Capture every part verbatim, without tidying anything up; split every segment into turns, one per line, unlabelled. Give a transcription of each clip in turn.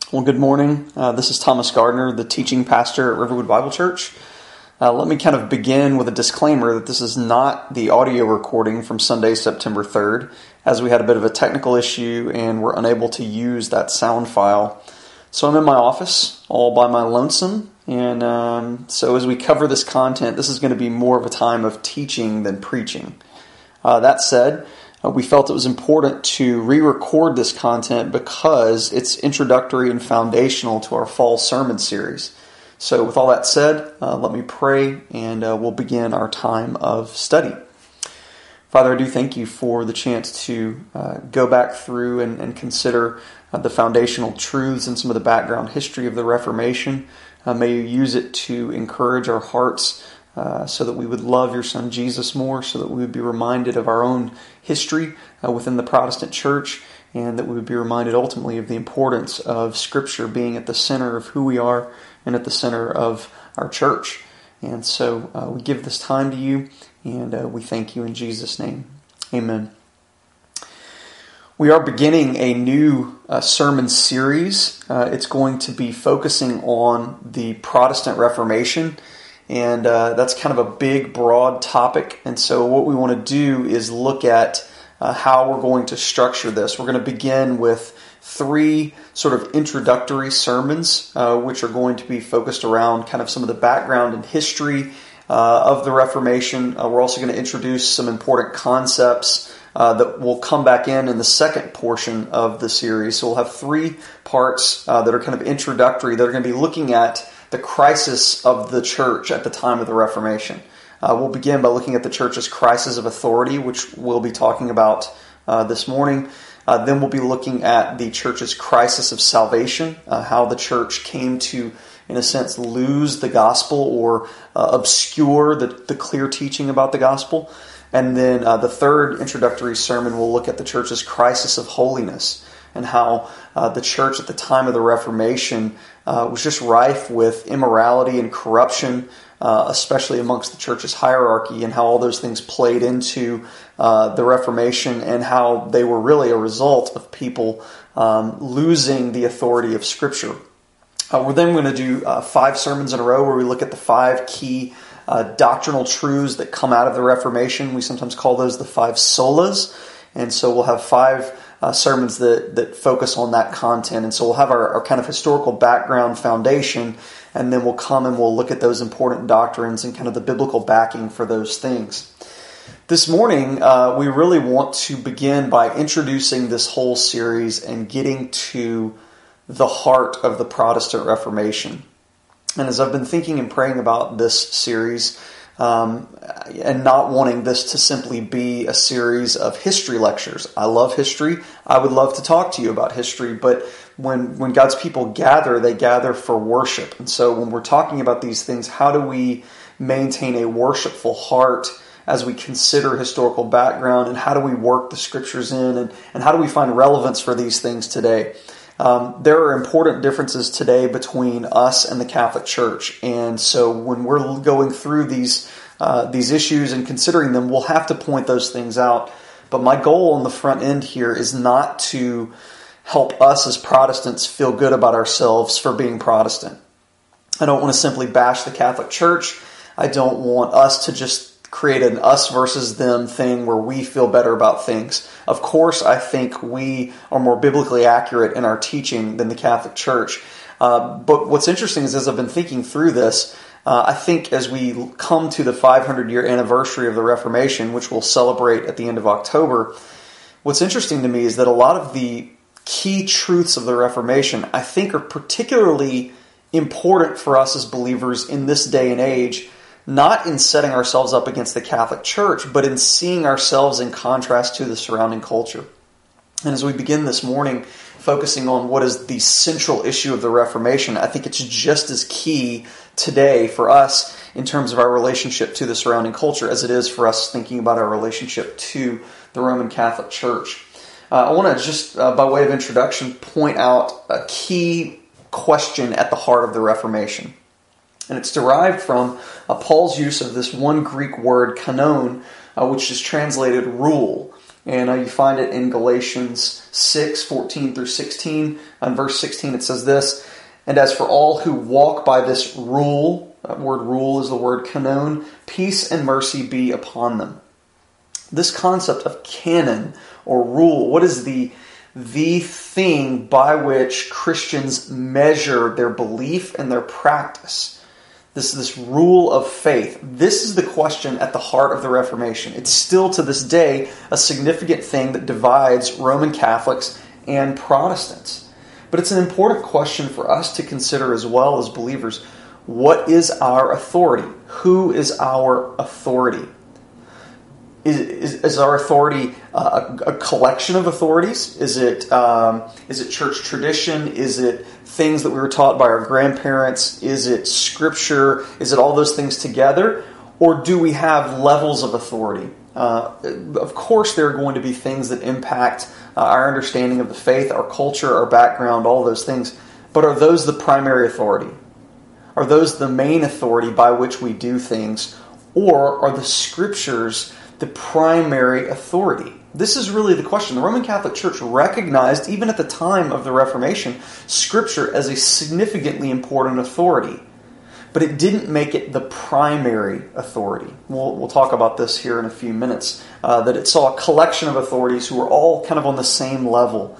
Well, good morning. Uh, this is Thomas Gardner, the teaching pastor at Riverwood Bible Church. Uh, let me kind of begin with a disclaimer that this is not the audio recording from Sunday, September third, as we had a bit of a technical issue and were unable to use that sound file. So I'm in my office, all by my lonesome, and um, so as we cover this content, this is going to be more of a time of teaching than preaching. Uh, that said, Uh, we felt it was important to re-record this content because it's introductory and foundational to our fall sermon series. So with all that said, uh, let me pray and uh, we'll begin our time of study. Father, I do thank you for the chance to uh, go back through and, and consider uh, the foundational truths and some of the background history of the Reformation. Uh, may you use it to encourage our hearts Uh, so that we would love your Son Jesus more, so that we would be reminded of our own history uh, within the Protestant Church, and that we would be reminded ultimately of the importance of Scripture being at the center of who we are and at the center of our church. And so uh, we give this time to you, and uh, we thank you in Jesus' name. Amen. We are beginning a new uh, sermon series. Uh, it's going to be focusing on the Protestant Reformation. And uh, that's kind of a big, broad topic. And so what we want to do is look at uh, how we're going to structure this. We're going to begin with three sort of introductory sermons, uh, which are going to be focused around kind of some of the background and history uh, of the Reformation. Uh, we're also going to introduce some important concepts uh, that will come back in in the second portion of the series. So we'll have three parts uh, that are kind of introductory that are going to be looking at the crisis of the church at the time of the Reformation. Uh, we'll begin by looking at the church's crisis of authority, which we'll be talking about uh, this morning. Uh, then we'll be looking at the church's crisis of salvation, uh, how the church came to, in a sense, lose the gospel or uh, obscure the, the clear teaching about the gospel. And then uh, the third introductory sermon will look at the church's crisis of holiness, and how uh, the church at the time of the Reformation uh, was just rife with immorality and corruption, uh, especially amongst the church's hierarchy, and how all those things played into uh, the Reformation, and how they were really a result of people um, losing the authority of Scripture. Uh, we're then going to do uh, five sermons in a row where we look at the five key uh, doctrinal truths that come out of the Reformation. We sometimes call those the five solas, and so we'll have five Uh, sermons that, that focus on that content. And so we'll have our, our kind of historical background foundation, and then we'll come and we'll look at those important doctrines and kind of the biblical backing for those things. This morning, uh, we really want to begin by introducing this whole series and getting to the heart of the Protestant Reformation. And as I've been thinking and praying about this series, Um, and not wanting this to simply be a series of history lectures. I love history. I would love to talk to you about history, but when, when God's people gather, they gather for worship. And so when we're talking about these things, how do we maintain a worshipful heart as we consider historical background, and how do we work the Scriptures in, and, and how do we find relevance for these things today? Um, there are important differences today between us and the Catholic Church, and so when we're going through these uh, these issues and considering them, we'll have to point those things out. But my goal on the front end here is not to help us as Protestants feel good about ourselves for being Protestant. I don't want to simply bash the Catholic Church. I don't want us to just create an us versus them thing where we feel better about things. Of course, I think we are more biblically accurate in our teaching than the Catholic Church. Uh, but what's interesting is, as I've been thinking through this, uh, I think as we come to the five hundred year anniversary of the Reformation, which we'll celebrate at the end of October, what's interesting to me is that a lot of the key truths of the Reformation, I think, are particularly important for us as believers in this day and age, not in setting ourselves up against the Catholic Church, but in seeing ourselves in contrast to the surrounding culture. And as we begin this morning focusing on what is the central issue of the Reformation, I think it's just as key today for us in terms of our relationship to the surrounding culture as it is for us thinking about our relationship to the Roman Catholic Church. Uh, I want to just, uh, by way of introduction, point out a key question at the heart of the Reformation. And it's derived from uh, Paul's use of this one Greek word, kanon, uh, which is translated rule. And uh, you find it in Galatians six, fourteen through sixteen. On verse sixteen it says this, "And as for all who walk by this rule," that word rule is the word kanon, "peace and mercy be upon them." This concept of canon or rule, what is the the thing by which Christians measure their belief and their practice? This this rule of faith. This is the question at the heart of the Reformation. It's still to this day a significant thing that divides Roman Catholics and Protestants. But it's an important question for us to consider as well as believers. What is our authority? Who is our authority? Is, is, is our authority uh, a, a collection of authorities? Is it um, is it church tradition? Is it things that we were taught by our grandparents? Is it scripture? Is it all those things together? Or do we have levels of authority? Uh, of course, there are going to be things that impact uh, our understanding of the faith, our culture, our background, all those things. But are those the primary authority? Are those the main authority by which we do things? Or are the scriptures the primary authority? This is really the question. The Roman Catholic Church recognized, even at the time of the Reformation, Scripture as a significantly important authority. But it didn't make it the primary authority. We'll, we'll talk about this here in a few minutes. Uh, that it saw a collection of authorities who were all kind of on the same level.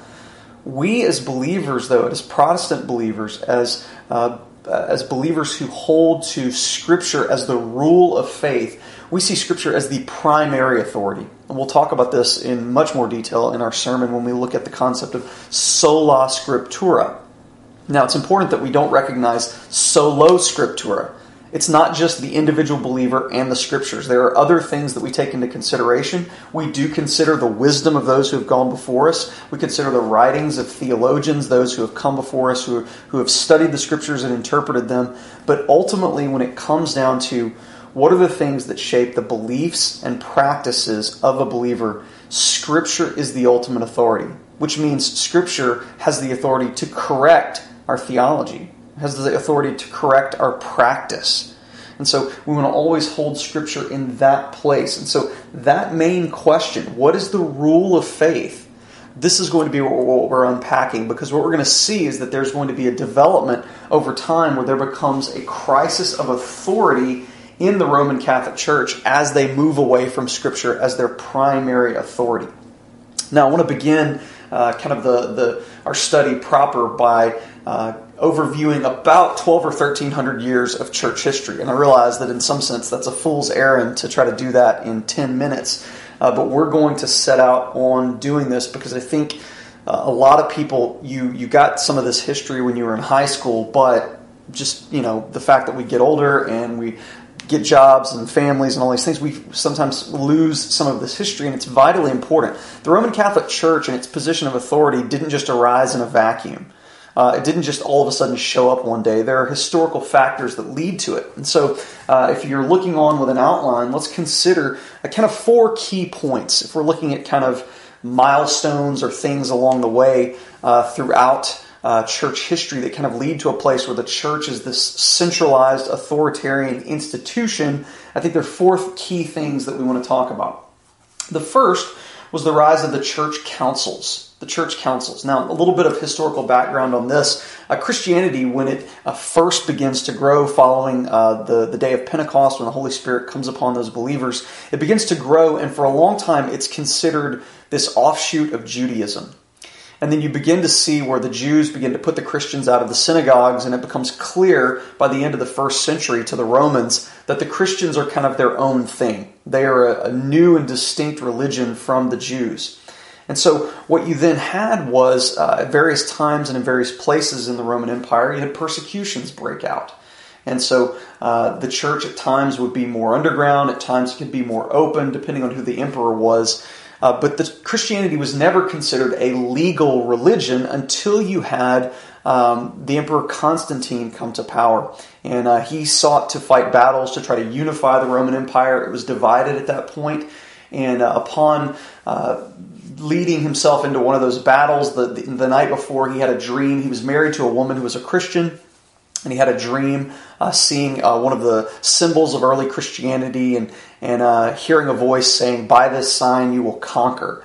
We as believers, though, as Protestant believers, as uh, as believers who hold to Scripture as the rule of faith, we see Scripture as the primary authority. And we'll talk about this in much more detail in our sermon when we look at the concept of sola scriptura. Now, it's important that we don't recognize solo scriptura. It's not just the individual believer and the Scriptures. There are other things that we take into consideration. We do consider the wisdom of those who have gone before us. We consider the writings of theologians, those who have come before us, who, who have studied the Scriptures and interpreted them. But ultimately, when it comes down to what are the things that shape the beliefs and practices of a believer, Scripture is the ultimate authority, which means Scripture has the authority to correct our theology, has the authority to correct our practice. And so we want to always hold Scripture in that place. And so that main question, what is the rule of faith? This is going to be what we're unpacking, because what we're going to see is that there's going to be a development over time where there becomes a crisis of authority in the Roman Catholic Church as they move away from Scripture as their primary authority. Now, I want to begin uh, kind of the, the our study proper by uh, overviewing about twelve or thirteen hundred years of church history. And I realize that in some sense that's a fool's errand to try to do that in ten minutes. Uh, but we're going to set out on doing this because I think uh, a lot of people, you you got some of this history when you were in high school, but just, you know, the fact that we get older and we get jobs and families and all these things, we sometimes lose some of this history, and it's vitally important. The Roman Catholic Church and its position of authority didn't just arise in a vacuum. Uh, it didn't just all of a sudden show up one day. There are historical factors that lead to it. And so uh, if you're looking on with an outline, let's consider a kind of four key points. If we're looking at kind of milestones or things along the way uh, throughout Uh, church history that kind of lead to a place where the church is this centralized authoritarian institution, I think there are four key things that we want to talk about. The first was the rise of the church councils. The church councils. Now, a little bit of historical background on this. Uh, Christianity, when it uh, first begins to grow following uh, the, the day of Pentecost, when the Holy Spirit comes upon those believers, it begins to grow, and for a long time it's considered this offshoot of Judaism. And then you begin to see where the Jews begin to put the Christians out of the synagogues, and it becomes clear by the end of the first century to the Romans that the Christians are kind of their own thing. They are a, a new and distinct religion from the Jews. And so what you then had was, uh, at various times and in various places in the Roman Empire, you had persecutions break out. And so uh, the church at times would be more underground, at times it could be more open, depending on who the emperor was. Uh, but the Christianity was never considered a legal religion until you had um, the Emperor Constantine come to power. And uh, he sought to fight battles to try to unify the Roman Empire. It was divided at that point. And uh, upon uh, leading himself into one of those battles, the, the, the night before, he had a dream. He was married to a woman who was a Christian. And he had a dream uh, seeing uh, one of the symbols of early Christianity and, and uh, hearing a voice saying, "By this sign you will conquer."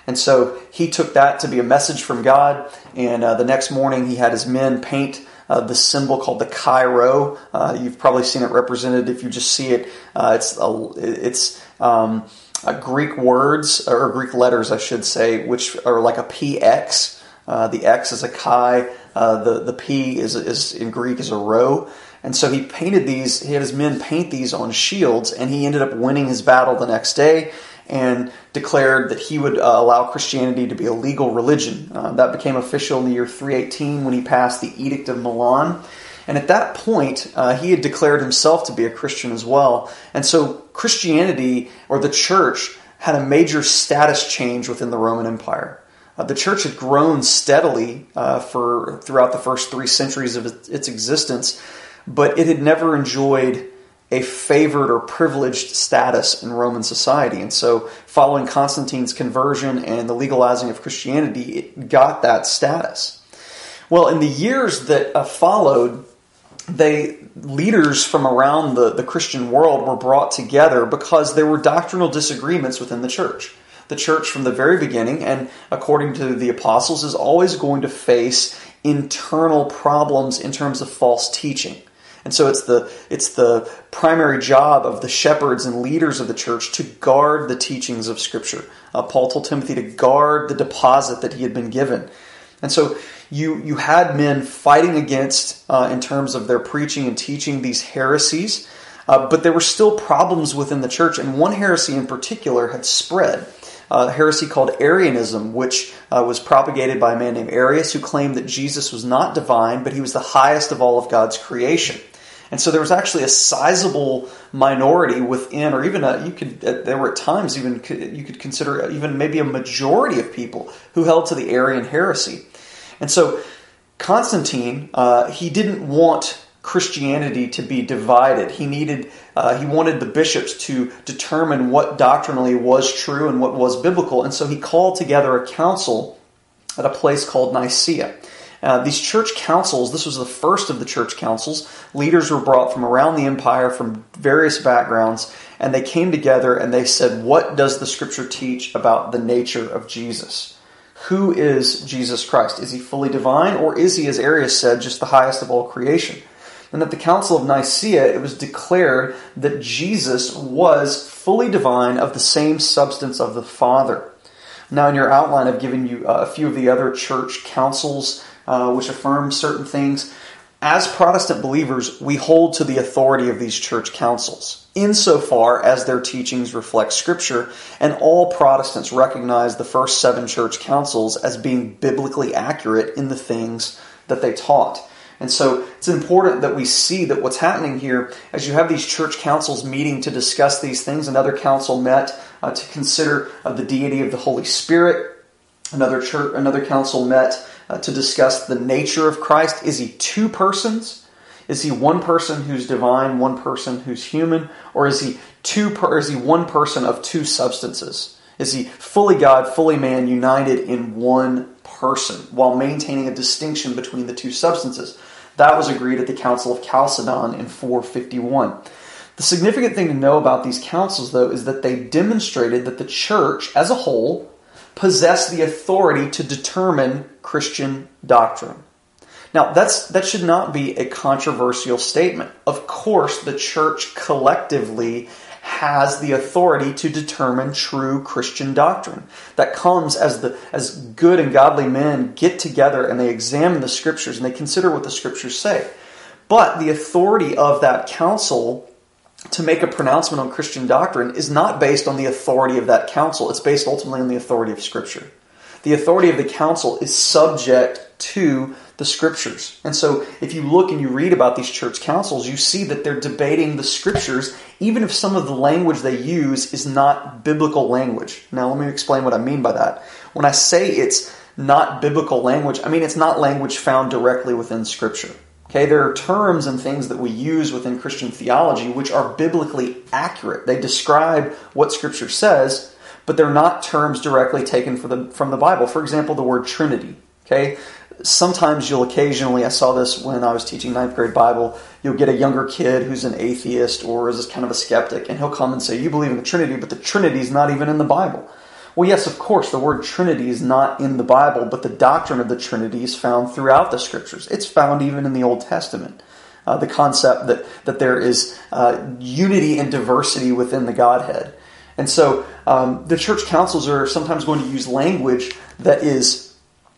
And so he took that to be a message from God, and uh, the next morning he had his men paint uh, the symbol called the Chi Rho. Uh, you've probably seen it represented. If you just see it, uh, it's a, it's um, a Greek words, or Greek letters, I should say, which are like a P X. Uh, the X is a chi, uh, the the P is is in Greek is a rho. And so he painted these, he had his men paint these on shields, and he ended up winning his battle the next day and declared that he would uh, allow Christianity to be a legal religion. Uh, that became official in the year three eighteen when he passed the Edict of Milan. And at that point, uh, he had declared himself to be a Christian as well. And so Christianity, or the church, had a major status change within the Roman Empire. Uh, the church had grown steadily uh, for throughout the first three centuries of its, its existence, but it had never enjoyed a favored or privileged status in Roman society. And so following Constantine's conversion and the legalizing of Christianity, it got that status. Well, in the years that uh, followed, they leaders from around the, the Christian world were brought together because there were doctrinal disagreements within the church. The church from the very beginning, and according to the apostles, is always going to face internal problems in terms of false teaching. And so it's the it's the primary job of the shepherds and leaders of the church to guard the teachings of Scripture. Uh, Paul told Timothy to guard the deposit that he had been given. And so you you had men fighting against, uh, in terms of their preaching and teaching, these heresies. Uh, but there were still problems within the church, and one heresy in particular had spread. Uh, a heresy called Arianism, which uh, was propagated by a man named Arius, who claimed that Jesus was not divine, but he was the highest of all of God's creation. And so there was actually a sizable minority within, or even a, you could, there were at times even you could consider even maybe a majority of people who held to the Arian heresy. And so Constantine, uh, he didn't want Christianity to be divided. He needed, uh, he wanted the bishops to determine what doctrinally was true and what was biblical. And so he called together a council at a place called Nicaea. Uh, these church councils, this was the first of the church councils. Leaders were brought from around the empire, from various backgrounds, and they came together and they said, what does the Scripture teach about the nature of Jesus? Who is Jesus Christ? Is he fully divine, or is he, as Arius said, just the highest of all creation? And at the Council of Nicaea, it was declared that Jesus was fully divine, of the same substance of the Father. Now, in your outline, I've given you a few of the other church councils uh, which affirm certain things. As Protestant believers, we hold to the authority of these church councils, insofar as their teachings reflect Scripture, and all Protestants recognize the first seven church councils as being biblically accurate in the things that they taught. And so it's important that we see that what's happening here, as you have these church councils meeting to discuss these things. Another council met uh, to consider uh, the deity of the Holy Spirit. Another church, another council met uh, to discuss the nature of Christ. Is he two persons? Is he one person who's divine, one person who's human, or is he two? Per, or is he one person of two substances? Is he fully God, fully man, united in one person, while maintaining a distinction between the two substances? That was agreed at the Council of Chalcedon in four fifty-one. The significant thing to know about these councils, though, is that they demonstrated that the church as a whole possessed the authority to determine Christian doctrine. Now, that's that should not be a controversial statement. Of course, the church collectively has the authority to determine true Christian doctrine. That comes as the as good and godly men get together and they examine the Scriptures and they consider what the Scriptures say. But the authority of that council to make a pronouncement on Christian doctrine is not based on the authority of that council. It's based ultimately on the authority of Scripture. The authority of the council is subject to the Scriptures. And so if you look and you read about these church councils, you see that they're debating the Scriptures, even if some of the language they use is not biblical language. Now, let me explain what I mean by that. When I say it's not biblical language, I mean it's not language found directly within Scripture. Okay, there are terms and things that we use within Christian theology which are biblically accurate. They describe what Scripture says, but they're not terms directly taken from the, from the Bible. For example, the word Trinity. Okay, sometimes you'll occasionally, I saw this when I was teaching ninth grade Bible, you'll get a younger kid who's an atheist or is kind of a skeptic, and he'll come and say, you believe in the Trinity, but the Trinity is not even in the Bible. Well, yes, of course, the word Trinity is not in the Bible, but the doctrine of the Trinity is found throughout the Scriptures. It's found even in the Old Testament. Uh, the concept that, that there is uh, unity and diversity within the Godhead. And so um, the church councils are sometimes going to use language that is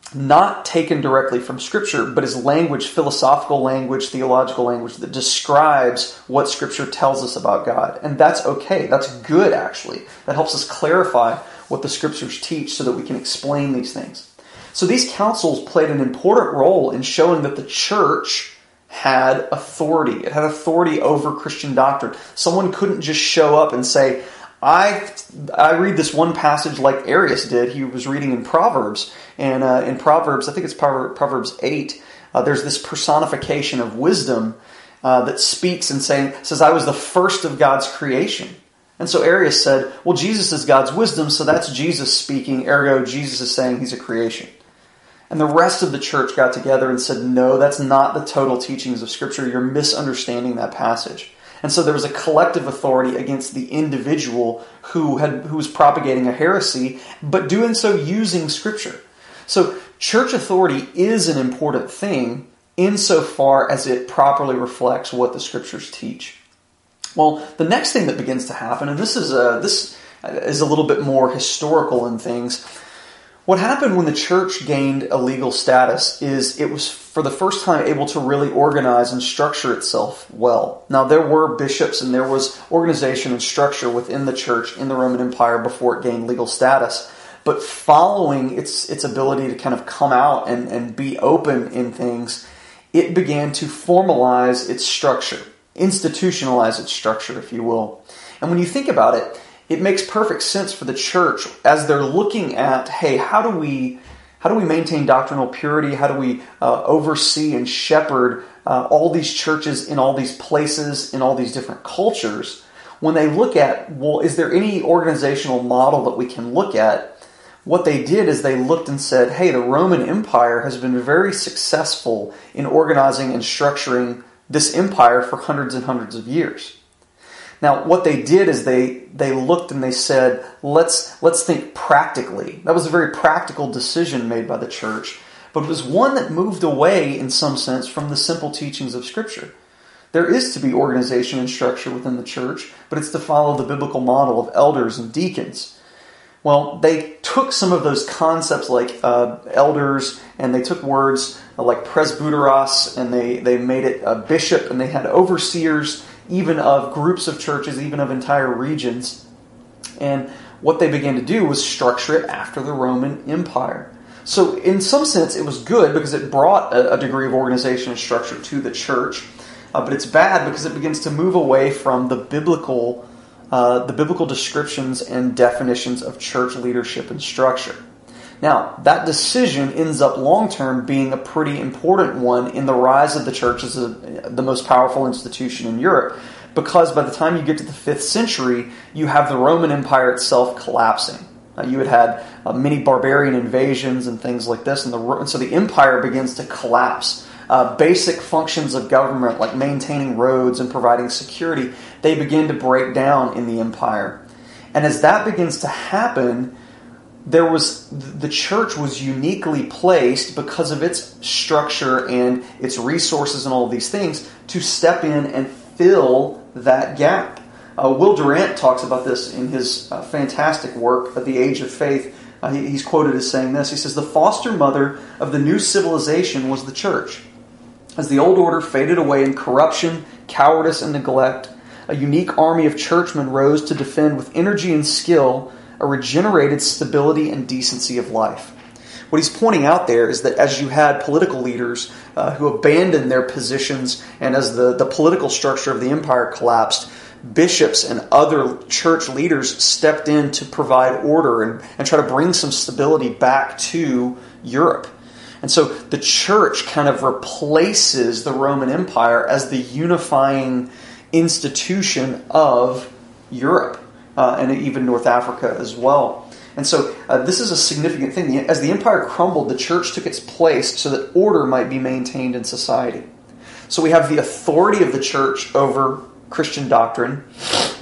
not taken directly from Scripture, but is language, philosophical language, theological language that describes what Scripture tells us about God. And that's okay. That's good, actually. That helps us clarify what the Scriptures teach so that we can explain these things. So these councils played an important role in showing that the church had authority. It had authority over Christian doctrine. Someone couldn't just show up and say, I I read this one passage like Arius did. He was reading in Proverbs. And uh, in Proverbs, I think it's Proverbs eight, uh, there's this personification of wisdom uh, that speaks and saying, says, I was the first of God's creation. And so Arius said, well, Jesus is God's wisdom, so that's Jesus speaking. Ergo, Jesus is saying he's a creation. And the rest of the church got together and said, no, that's not the total teachings of Scripture. You're misunderstanding that passage. And so there was a collective authority against the individual who had who was propagating a heresy, but doing so using Scripture. So church authority is an important thing insofar as it properly reflects what the Scriptures teach. Well, the next thing that begins to happen, and this is a, this is a little bit more historical in things. What happened when the church gained a legal status is it was for the first time able to really organize and structure itself well. Now, there were bishops and there was organization and structure within the church in the Roman Empire before it gained legal status. But following its its ability to kind of come out and, and be open in things, it began to formalize its structure, institutionalize its structure, if you will. And when you think about it, it makes perfect sense for the church as they're looking at, hey, how do we how do we maintain doctrinal purity? How do we uh, oversee and shepherd uh, all these churches in all these places, in all these different cultures? When they look at, well, is there any organizational model that we can look at? What they did is they looked and said, hey, the Roman Empire has been very successful in organizing and structuring this empire for hundreds and hundreds of years. Now, what they did is they they looked and they said, let's let's think practically. That was a very practical decision made by the church, but it was one that moved away, in some sense, from the simple teachings of Scripture. There is to be organization and structure within the church, but it's to follow the biblical model of elders and deacons. Well, they took some of those concepts like uh, elders, and they took words like presbyteros, and they, they made it a bishop, and they had overseers, even of groups of churches, even of entire regions. And what they began to do was structure it after the Roman Empire. So in some sense, it was good because it brought a, a degree of organization and structure to the church. Uh, but it's bad because it begins to move away from the biblical uh, the biblical descriptions and definitions of church leadership and structure. Now, that decision ends up long-term being a pretty important one in the rise of the church as a, the most powerful institution in Europe, because by the time you get to the fifth century, you have the Roman Empire itself collapsing. Uh, you had had uh, many barbarian invasions and things like this, and, the, and so the empire begins to collapse. Uh, basic functions of government, like maintaining roads and providing security, they begin to break down in the empire. And as that begins to happen, there was the church was uniquely placed because of its structure and its resources and all of these things to step in and fill that gap. Uh, Will Durant talks about this in his uh, fantastic work, The Age of Faith. Uh, he, he's quoted as saying this. He says, "The foster mother of the new civilization was the church. As the old order faded away in corruption, cowardice, and neglect, a unique army of churchmen rose to defend with energy and skill a regenerated stability and decency of life." What he's pointing out there is that as you had political leaders uh, who abandoned their positions, and as the, the political structure of the empire collapsed, bishops and other church leaders stepped in to provide order and, and try to bring some stability back to Europe. And so the church kind of replaces the Roman Empire as the unifying institution of Europe. Uh, and even North Africa as well. And so uh, this is a significant thing. As the empire crumbled, the church took its place so that order might be maintained in society. So we have the authority of the church over Christian doctrine.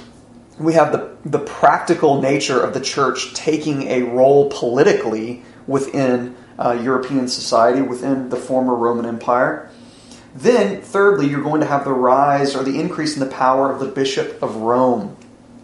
we have the, the practical nature of the church taking a role politically within uh, European society, within the former Roman Empire. Then, thirdly, you're going to have the rise or the increase in the power of the Bishop of Rome.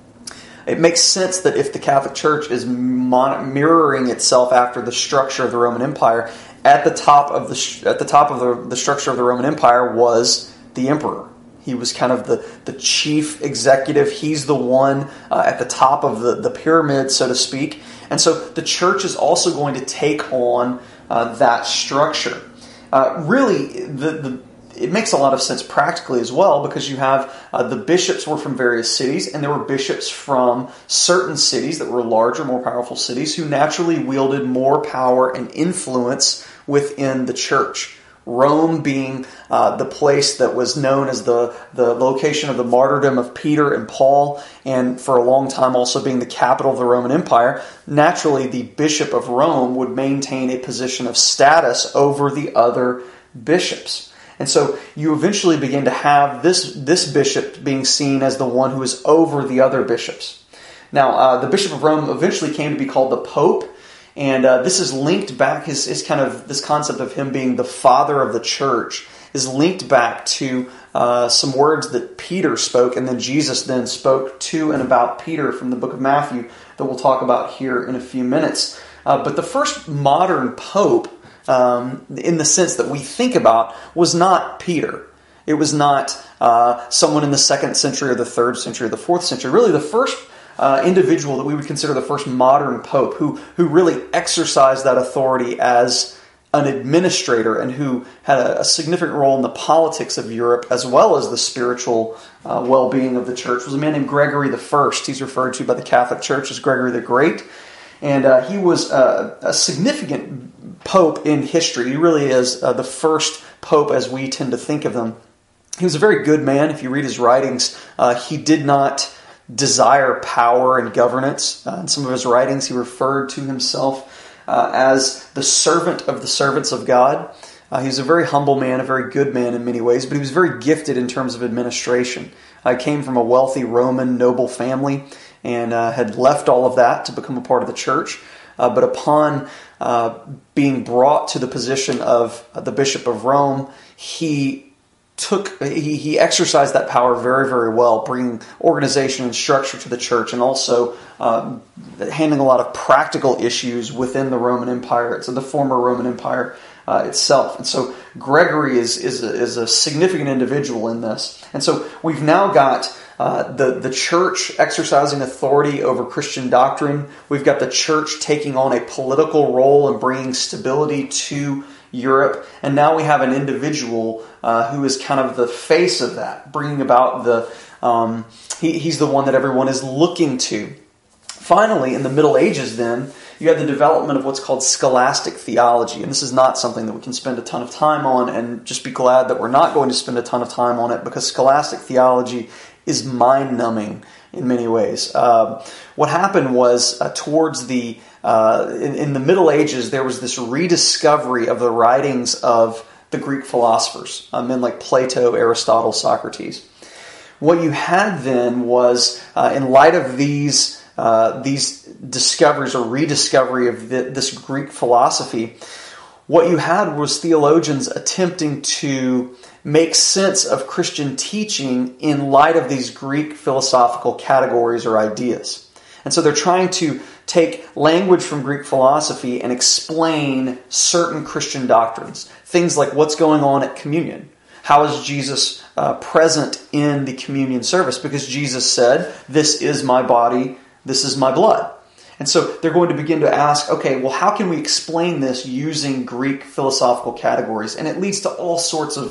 It makes sense that if the Catholic Church is mon- mirroring itself after the structure of the Roman Empire, at the top of the at the top of the, the structure of the Roman Empire was the emperor. He was kind of the, the chief executive. He's the one uh, at the top of the, the pyramid, so to speak. And so the church is also going to take on uh, that structure. Uh, really, the, the it makes a lot of sense practically as well, because you have uh, the bishops were from various cities, and there were bishops from certain cities that were larger, more powerful cities, who naturally wielded more power and influence within the church. Rome being uh, the place that was known as the, the location of the martyrdom of Peter and Paul, and for a long time also being the capital of the Roman Empire, naturally the Bishop of Rome would maintain a position of status over the other bishops. And so you eventually begin to have this, this bishop being seen as the one who is over the other bishops. Now, uh, the Bishop of Rome eventually came to be called the Pope, and uh, this is linked back, his, his kind of, this concept of him being the father of the church is linked back to uh, some words that Peter spoke, and then Jesus then spoke to and about Peter from the book of Matthew that we'll talk about here in a few minutes. Uh, but the first modern Pope, Um, in the sense that we think about, was not Peter. It was not uh, someone in the second century or the third century or the fourth century. Really, the first uh, individual that we would consider the first modern pope who, who really exercised that authority as an administrator and who had a, a significant role in the politics of Europe as well as the spiritual uh, well-being of the church was a man named Gregory the First. He's referred to by the Catholic Church as Gregory the Great. And uh, he was uh, a significant pope in history. He really is uh, the first pope as we tend to think of them. He was a very good man. If you read his writings, uh, he did not desire power and governance. Uh, in some of his writings, he referred to himself uh, as the servant of the servants of God. Uh, he was a very humble man, a very good man in many ways, but he was very gifted in terms of administration. Uh, he came from a wealthy Roman noble family and uh, had left all of that to become a part of the church. Uh, but upon uh, being brought to the position of uh, the Bishop of Rome, he took he, he exercised that power very, very well, bringing organization and structure to the church, and also uh, handling a lot of practical issues within the Roman Empire, so the former Roman Empire uh, itself. And so Gregory is is a, is a significant individual in this. And so we've now got Uh, the, the church exercising authority over Christian doctrine. We've got the church taking on a political role and bringing stability to Europe. And now we have an individual uh, who is kind of the face of that, bringing about the, um, he, he's the one that everyone is looking to. Finally, in the Middle Ages then, you have the development of what's called scholastic theology. And this is not something that we can spend a ton of time on, and just be glad that we're not going to spend a ton of time on it, because scholastic theology is mind-numbing in many ways. Uh, what happened was uh, towards the uh, in, in the Middle Ages, there was this rediscovery of the writings of the Greek philosophers, uh, men like Plato, Aristotle, Socrates. What you had then was, uh, in light of these uh, these discoveries or rediscovery of the, this Greek philosophy, what you had was theologians attempting to make sense of Christian teaching in light of these Greek philosophical categories or ideas. And so they're trying to take language from Greek philosophy and explain certain Christian doctrines. Things like what's going on at communion. How is Jesus uh, present in the communion service? Because Jesus said, "This is my body, this is my blood." And so they're going to begin to ask, okay, well, how can we explain this using Greek philosophical categories? And it leads to all sorts of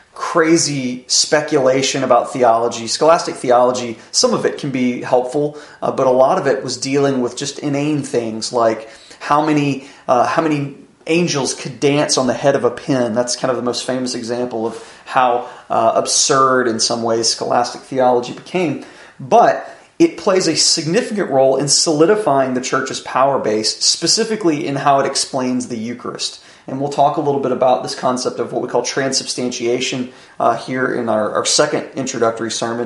crazy speculation about theology. Scholastic theology, some of it can be helpful, uh, but a lot of it was dealing with just inane things like how many uh, how many angels could dance on the head of a pin. That's kind of the most famous example of how uh, absurd in some ways scholastic theology became. But it plays a significant role in solidifying the church's power base, specifically in how it explains the Eucharist. And we'll talk a little bit about this concept of what we call transubstantiation uh, here in our, our second introductory sermon.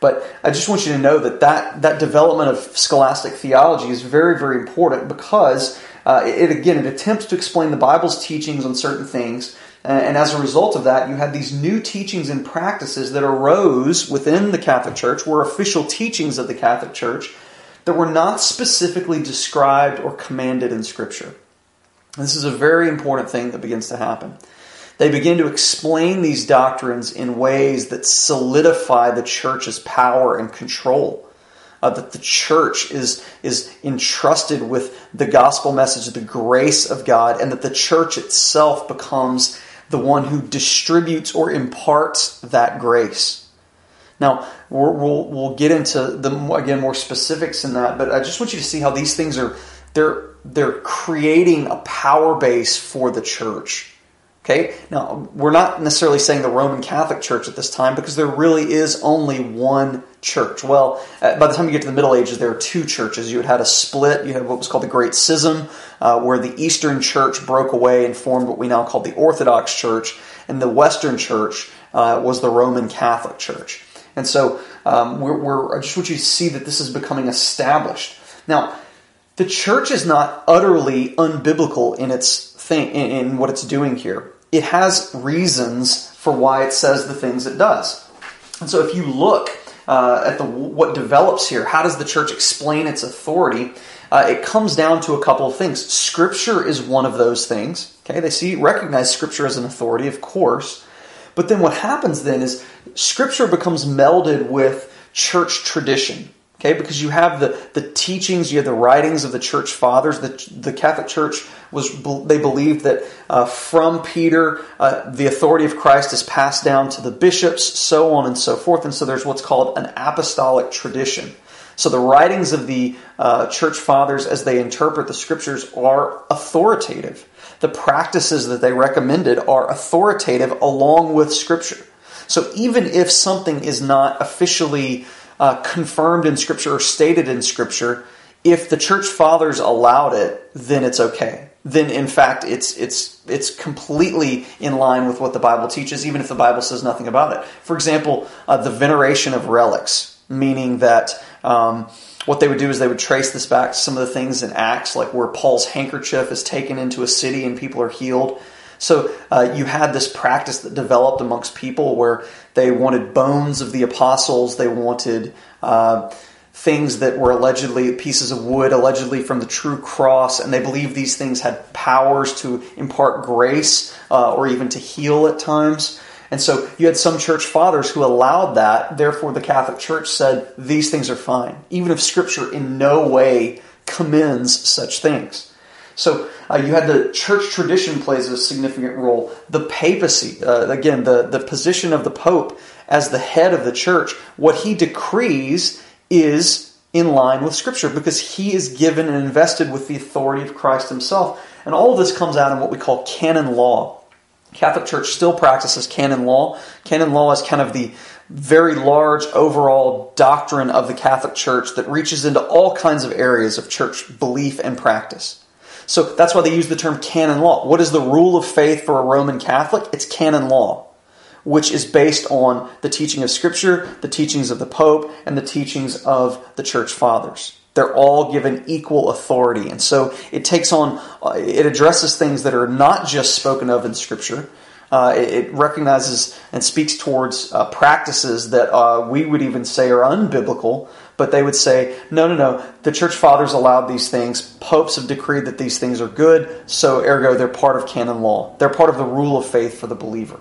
But I just want you to know that that, that development of scholastic theology is very, very important because uh, it, again, it attempts to explain the Bible's teachings on certain things. And as a result of that, you had these new teachings and practices that arose within the Catholic Church, were official teachings of the Catholic Church, that were not specifically described or commanded in Scripture. This is a very important thing that begins to happen. They begin to explain these doctrines in ways that solidify the church's power and control. Uh, that the church is, is entrusted with the gospel message of the grace of God, and that the church itself becomes the one who distributes or imparts that grace. Now, we're, we'll we'll get into the again more specifics in that, but I just want you to see how these things are they're they're creating a power base for the church. Okay, now we're not necessarily saying the Roman Catholic Church at this time because there really is only one church. Well, by the time you get to the Middle Ages, there are two churches. You had had a split. You had what was called the Great Schism, uh, where the Eastern Church broke away and formed what we now call the Orthodox Church, and the Western Church uh, was the Roman Catholic Church. And so um, we're, we're, I just want you to see that this is becoming established. Now, the church is not utterly unbiblical in its thing, in, in what it's doing here. It has reasons for why it says the things it does. And so if you look uh, at the what develops here, how does the church explain its authority? Uh, it comes down to a couple of things. Scripture is one of those things. Okay, they see recognize Scripture as an authority, of course. But then what happens then is Scripture becomes melded with church tradition. Okay, because you have the, the teachings, you have the writings of the church fathers. The, the Catholic Church was they believed that uh, from Peter, uh, the authority of Christ is passed down to the bishops, so on and so forth. And so there's what's called an apostolic tradition. So the writings of the uh, church fathers as they interpret the Scriptures are authoritative. The practices that they recommended are authoritative along with Scripture. So even if something is not officially Uh, confirmed in Scripture or stated in Scripture, if the church fathers allowed it, then it's okay. Then, in fact, it's it's it's completely in line with what the Bible teaches, even if the Bible says nothing about it. For example, uh, the veneration of relics, meaning that um, what they would do is they would trace this back to some of the things in Acts, like where Paul's handkerchief is taken into a city and people are healed. So uh, you had this practice that developed amongst people where they wanted bones of the apostles, they wanted uh, things that were allegedly pieces of wood, allegedly from the true cross, and they believed these things had powers to impart grace uh, or even to heal at times. And so you had some church fathers who allowed that. Therefore, the Catholic Church said these things are fine, even if Scripture in no way commends such things. So uh, you had the church tradition plays a significant role. The papacy, uh, again, the, the position of the Pope as the head of the church, what he decrees is in line with Scripture because he is given and invested with the authority of Christ himself. And all of this comes out in what we call canon law. Catholic Church still practices canon law. Canon law is kind of the very large overall doctrine of the Catholic Church that reaches into all kinds of areas of church belief and practice. So that's why they use the term canon law. What is the rule of faith for a Roman Catholic? It's canon law, which is based on the teaching of Scripture, the teachings of the Pope, and the teachings of the Church Fathers. They're all given equal authority. And so it takes on, uh, it addresses things that are not just spoken of in Scripture. Uh, it, it recognizes and speaks towards uh, practices that uh, we would even say are unbiblical, but they would say, no, no, no, the church fathers allowed these things. Popes have decreed that these things are good, so ergo they're part of canon law. They're part of the rule of faith for the believer.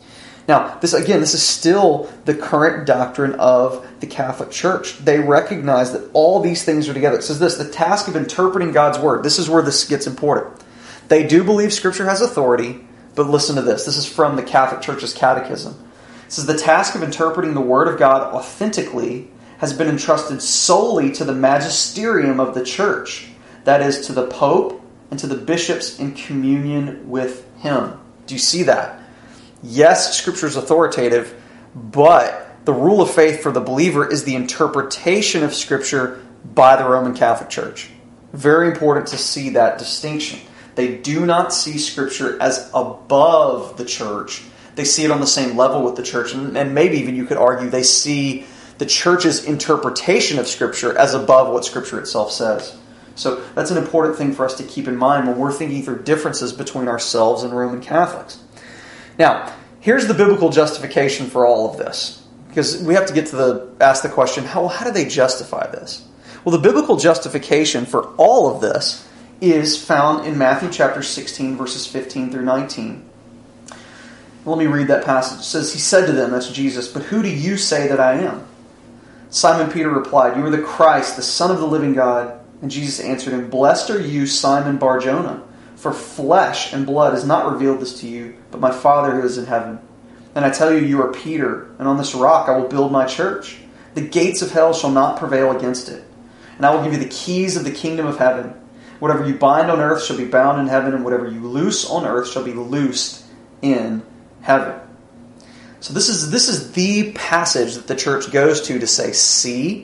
Now, this again, this is still the current doctrine of the Catholic Church. They recognize that all these things are together. It says this, the task of interpreting God's Word. This is where this gets important. They do believe Scripture has authority, but listen to this. This is from the Catholic Church's Catechism. It says, the task of interpreting the Word of God authentically has been entrusted solely to the magisterium of the Church, that is, to the Pope and to the bishops in communion with him. Do you see that? Yes, Scripture is authoritative, but the rule of faith for the believer is the interpretation of Scripture by the Roman Catholic Church. Very important to see that distinction. They do not see Scripture as above the Church. They see it on the same level with the Church, and, and maybe even you could argue they see the church's interpretation of Scripture as above what Scripture itself says. So that's an important thing for us to keep in mind when we're thinking through differences between ourselves and Roman Catholics. Now, here's the biblical justification for all of this, because we have to get to the ask the question, how, how do they justify this? Well, the biblical justification for all of this is found in Matthew chapter sixteen, verses fifteen through nineteen. Let me read that passage. It says, He said to them, that's Jesus, "But who do you say that I am?" Simon Peter replied, "You are the Christ, the Son of the living God." And Jesus answered him, "Blessed are you, Simon Bar-Jonah, for flesh and blood has not revealed this to you, but my Father who is in heaven. And I tell you, you are Peter, and on this rock I will build my church. The gates of hell shall not prevail against it. And I will give you the keys of the kingdom of heaven. Whatever you bind on earth shall be bound in heaven, and whatever you loose on earth shall be loosed in heaven." So this is this is the passage that the church goes to to say, see,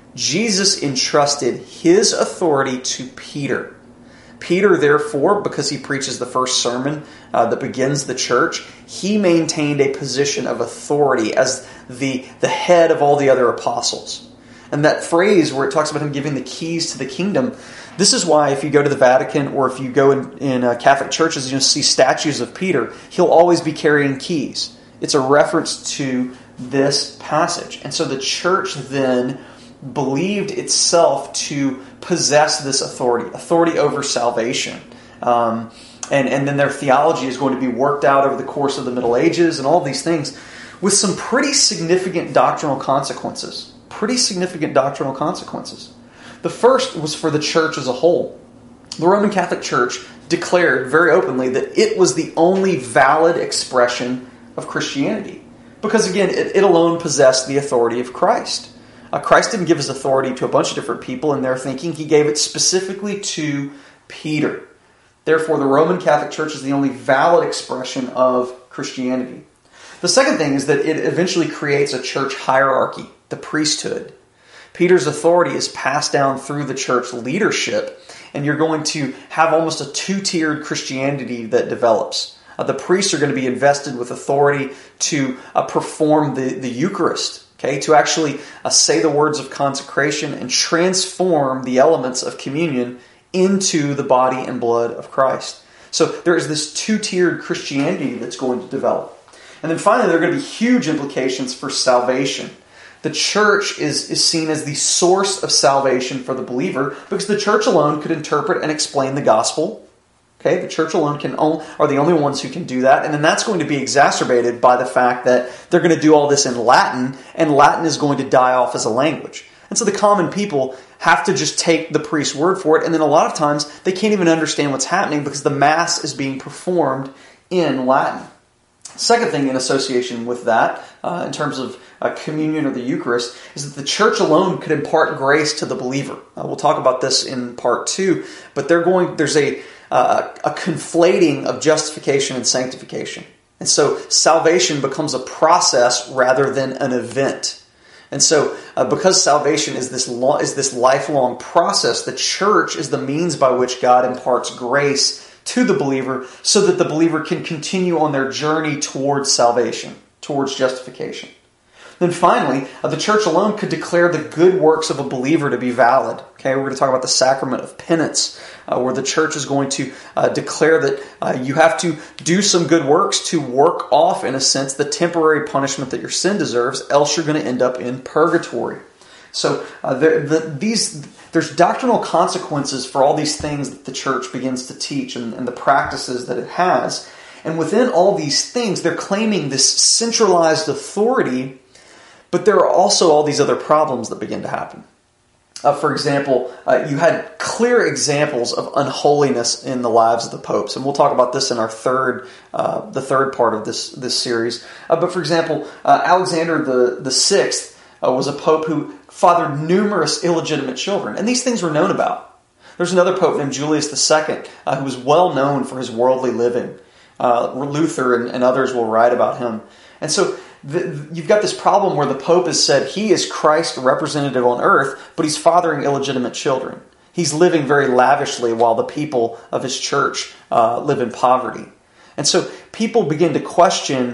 Jesus entrusted His authority to Peter. Peter, therefore, because he preaches the first sermon uh, that begins the church, he maintained a position of authority as the, the head of all the other apostles. And that phrase where it talks about him giving the keys to the kingdom, this is why if you go to the Vatican or if you go in, in uh, Catholic churches, you'll see statues of Peter. He'll always be carrying keys. It's a reference to this passage. And so the church then believed itself to possess this authority, authority over salvation. Um, and, and then their theology is going to be worked out over the course of the Middle Ages and all these things with some pretty significant doctrinal consequences. Pretty significant doctrinal consequences. The first was for the church as a whole. The Roman Catholic Church declared very openly that it was the only valid expression of Christianity. Because again, it, it alone possessed the authority of Christ. Uh, Christ didn't give His authority to a bunch of different people in their thinking. He gave it specifically to Peter. Therefore, the Roman Catholic Church is the only valid expression of Christianity. The second thing is that it eventually creates a church hierarchy, the priesthood. Peter's authority is passed down through the church leadership, and you're going to have almost a two-tiered Christianity that develops. Uh, the priests are going to be invested with authority to uh, perform the, the Eucharist, okay, to actually uh, say the words of consecration and transform the elements of communion into the body and blood of Christ. So there is this two-tiered Christianity that's going to develop. And then finally, there are going to be huge implications for salvation. The church is, is seen as the source of salvation for the believer because the church alone could interpret and explain the gospel. Okay, the church alone can own, are the only ones who can do that. And then that's going to be exacerbated by the fact that they're going to do all this in Latin, and Latin is going to die off as a language. And so the common people have to just take the priest's word for it, and then a lot of times they can't even understand what's happening because the Mass is being performed in Latin. Second thing in association with that, uh, in terms of uh, communion or the Eucharist, is that the church alone could impart grace to the believer. Uh, we'll talk about this in part two, but they're going. There's a uh, a conflating of justification and sanctification, and so salvation becomes a process rather than an event. And so, uh, because salvation is this lo- is this lifelong process, the church is the means by which God imparts grace to the believer so that the believer can continue on their journey towards salvation, towards justification. Then finally, uh, the church alone could declare the good works of a believer to be valid. Okay, we're going to talk about the sacrament of penance, uh, where the church is going to uh, declare that uh, you have to do some good works to work off, in a sense, the temporary punishment that your sin deserves, else you're going to end up in purgatory. So uh, there, the, these, there's doctrinal consequences for all these things that the church begins to teach and, and the practices that it has. And within all these things, they're claiming this centralized authority, but there are also all these other problems that begin to happen. Uh, for example, uh, you had clear examples of unholiness in the lives of the popes, and we'll talk about this in our third, uh, the third part of this this series. Uh, but for example, uh, Alexander the the sixth uh, was a pope who fathered numerous illegitimate children, and these things were known about. There's another pope named Julius the Second uh, who was well known for his worldly living. Uh, Luther and, and others will write about him, and so. The, you've got this problem where the Pope has said he is Christ's representative on earth, but he's fathering illegitimate children. He's living very lavishly while the people of his church uh, live in poverty. And so people begin to question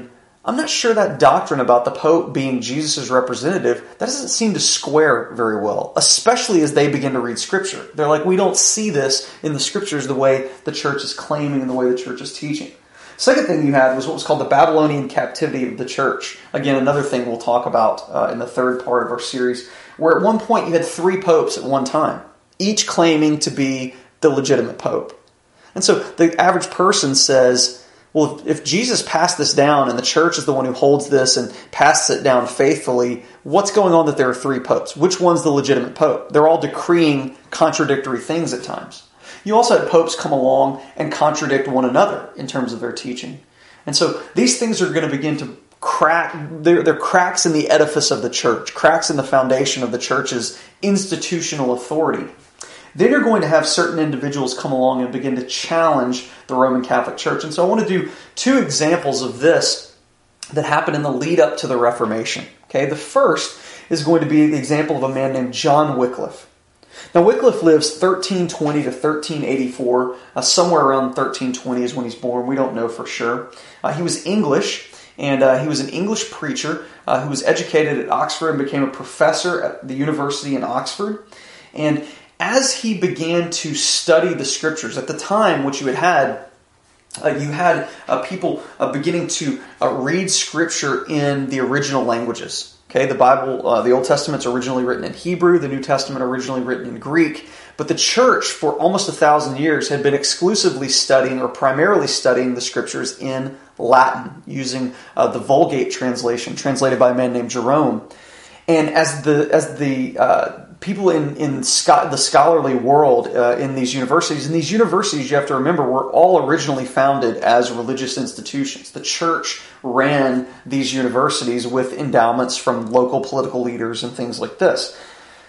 I'm not sure that doctrine about the Pope being Jesus' representative, that doesn't seem to square very well, especially as they begin to read Scripture. They're like, we don't see this in the Scriptures the way the church is claiming and the way the church is teaching. Second thing you had was what was called the Babylonian captivity of the church. Again, another thing we'll talk about uh, in the third part of our series, where at one point you had three popes at one time, each claiming to be the legitimate pope. And so the average person says, well, if, if Jesus passed this down and the church is the one who holds this and passes it down faithfully, what's going on that there are three popes? Which one's the legitimate pope? They're all decreeing contradictory things at times. You also had popes come along and contradict one another in terms of their teaching. And so these things are going to begin to crack, they're, they're cracks in the edifice of the church, cracks in the foundation of the church's institutional authority. Then you're going to have certain individuals come along and begin to challenge the Roman Catholic Church. And so I want to do two examples of this that happened in the lead up to the Reformation. Okay, the first is going to be the example of a man named John Wycliffe. Now, Wycliffe lives thirteen twenty to thirteen eighty-four. Uh, somewhere around thirteen twenty is when he's born. We don't know for sure. Uh, he was English, and uh, he was an English preacher uh, who was educated at Oxford and became a professor at the university in Oxford. And as he began to study the Scriptures, at the time, what you had had, uh, you had uh, people uh, beginning to uh, read Scripture in the original languages. Okay, the Bible, uh, the Old Testament's originally written in Hebrew, the New Testament originally written in Greek, but the church for almost a thousand years had been exclusively studying or primarily studying the Scriptures in Latin, using uh, the Vulgate translation, translated by a man named Jerome. And as the as the uh, people in in sco- the scholarly world uh, in these universities, and these universities, you have to remember, were all originally founded as religious institutions. The church ran these universities with endowments from local political leaders and things like this.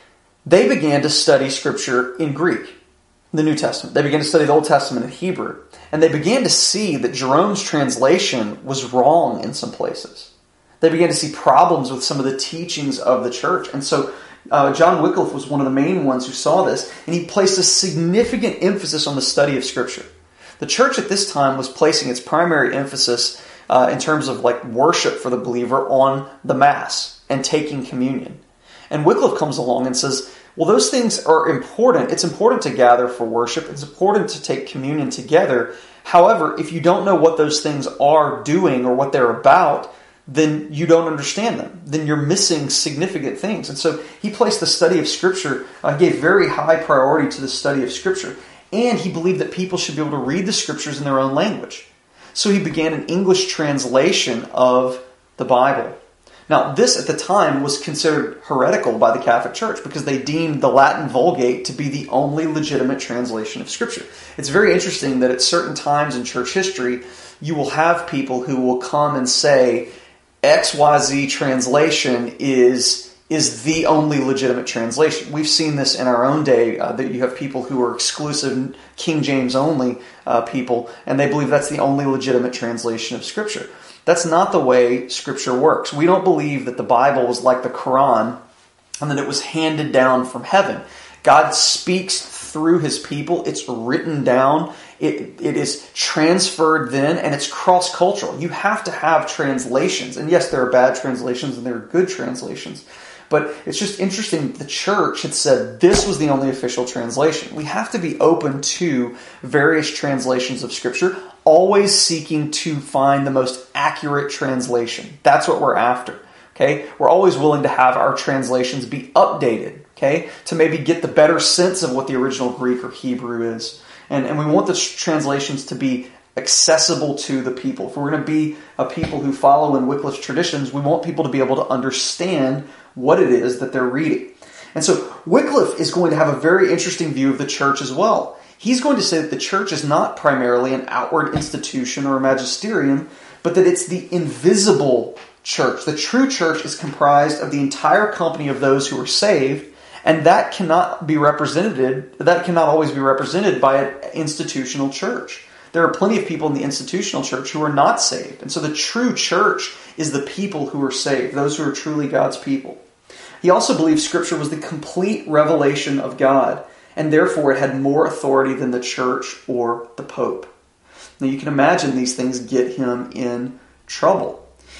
They began to study Scripture in Greek, the New Testament. They began to study the Old Testament in Hebrew. And they began to see that Jerome's translation was wrong in some places. They began to see problems with some of the teachings of the church. And so uh, John Wycliffe was one of the main ones who saw this, and he placed a significant emphasis on the study of Scripture. The church at this time was placing its primary emphasis uh, in terms of like worship for the believer on the Mass and taking communion. And Wycliffe comes along and says, well, those things are important. It's important to gather for worship. It's important to take communion together. However, if you don't know what those things are doing or what they're about, then you don't understand them. Then you're missing significant things. And so he placed the study of Scripture, uh, gave very high priority to the study of Scripture. And he believed that people should be able to read the Scriptures in their own language. So he began an English translation of the Bible. Now, this at the time was considered heretical by the Catholic Church because they deemed the Latin Vulgate to be the only legitimate translation of Scripture. It's very interesting that at certain times in church history, you will have people who will come and say, X Y Z translation is is the only legitimate translation. We've seen this in our own day, uh, that you have people who are exclusive King James only uh, people, and they believe that's the only legitimate translation of Scripture. That's not the way Scripture works. We don't believe that the Bible was like the Quran and that it was handed down from heaven. God speaks through His people. It's written down. It, it is transferred then, and it's cross-cultural. You have to have translations. And yes, there are bad translations and there are good translations. But it's just interesting that the church had said this was the only official translation. We have to be open to various translations of Scripture, always seeking to find the most accurate translation. That's what we're after. Okay? We're always willing to have our translations be updated, okay, to maybe get the better sense of what the original Greek or Hebrew is. And, and we want the translations to be accessible to the people. If we're going to be a people who follow in Wycliffe's traditions, we want people to be able to understand what it is that they're reading. And so Wycliffe is going to have a very interesting view of the church as well. He's going to say that the church is not primarily an outward institution or a magisterium, but that it's the invisible church. The true church is comprised of the entire company of those who are saved, and that cannot be represented, that cannot always be represented by an institutional church. There are plenty of people in the institutional church who are not saved. And so the true church is the people who are saved, those who are truly God's people. He also believed Scripture was the complete revelation of God, and therefore it had more authority than the church or the Pope. Now you can imagine these things get him in trouble.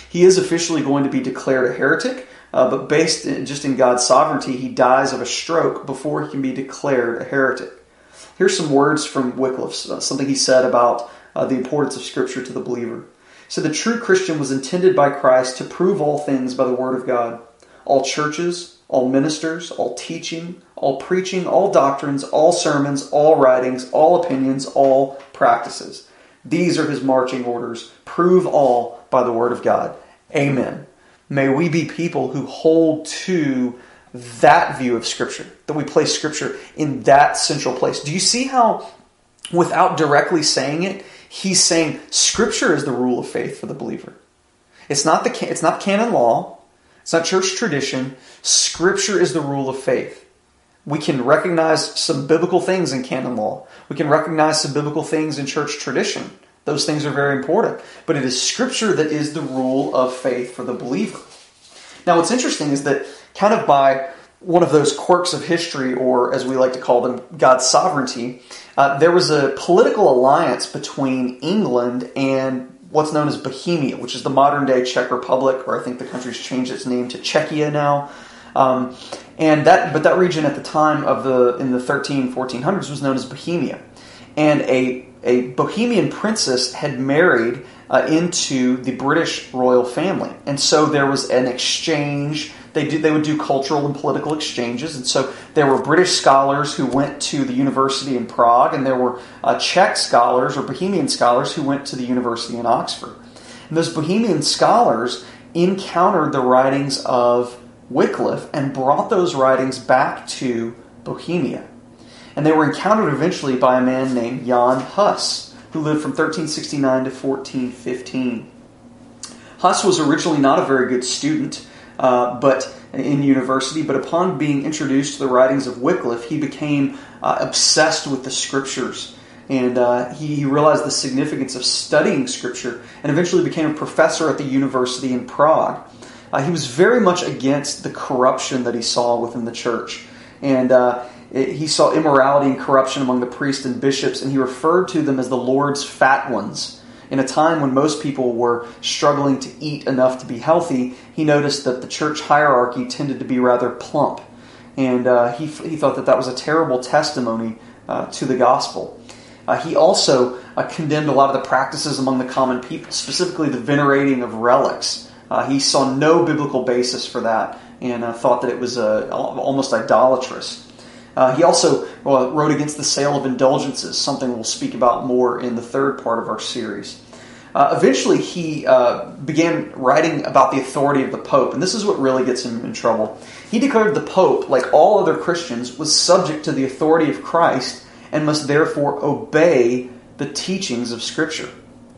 He is officially going to be declared a heretic, uh, but based in, just in God's sovereignty, he dies of a stroke before he can be declared a heretic. Here's some words from Wycliffe, uh, something he said about uh, the importance of Scripture to the believer. He said, "The true Christian was intended by Christ to prove all things by the Word of God. All churches, all ministers, all teaching, all preaching, all doctrines, all sermons, all writings, all opinions, all practices. These are his marching orders. Prove all by the Word of God." Amen. May we be people who hold to that view of Scripture, that we place Scripture in that central place. Do you see how, without directly saying it, he's saying Scripture is the rule of faith for the believer? It's not the it's not canon law. It's not church tradition. Scripture is the rule of faith. We can recognize some biblical things in canon law. We can recognize some biblical things in church tradition. Those things are very important. But it is Scripture that is the rule of faith for the believer. Now, what's interesting is that kind of by one of those quirks of history, or as we like to call them, God's sovereignty, uh, there was a political alliance between England and what's known as Bohemia, which is the modern-day Czech Republic, or I think the country's changed its name to Czechia now. Um, and that, but that region at the time of the in the thirteen, fourteen hundreds was known as Bohemia, and a a Bohemian princess had married uh, into the British royal family, and so there was an exchange. They do, they would do cultural and political exchanges, and so there were British scholars who went to the university in Prague, and there were uh, Czech scholars or Bohemian scholars who went to the university in Oxford. And those Bohemian scholars encountered the writings of Wycliffe and brought those writings back to Bohemia. And they were encountered eventually by a man named Jan Hus, who lived from thirteen sixty-nine to fourteen fifteen. Hus was originally not a very good student, Uh, but in university, but upon being introduced to the writings of Wycliffe, he became uh, obsessed with the Scriptures, and uh, he, he realized the significance of studying Scripture, and eventually became a professor at the university in Prague. Uh, he was very much against the corruption that he saw within the church, and uh, it, he saw immorality and corruption among the priests and bishops, and he referred to them as the Lord's fat ones. In a time when most people were struggling to eat enough to be healthy, he noticed that the church hierarchy tended to be rather plump. And uh, he, he thought that that was a terrible testimony uh, to the gospel. Uh, he also uh, condemned a lot of the practices among the common people, specifically the venerating of relics. Uh, he saw no biblical basis for that, and uh, thought that it was uh, almost idolatrous. Uh, he also well, wrote against the sale of indulgences, something we'll speak about more in the third part of our series. Uh, eventually, he uh, began writing about the authority of the Pope, and this is what really gets him in trouble. He declared the Pope, like all other Christians, was subject to the authority of Christ and must therefore obey the teachings of Scripture.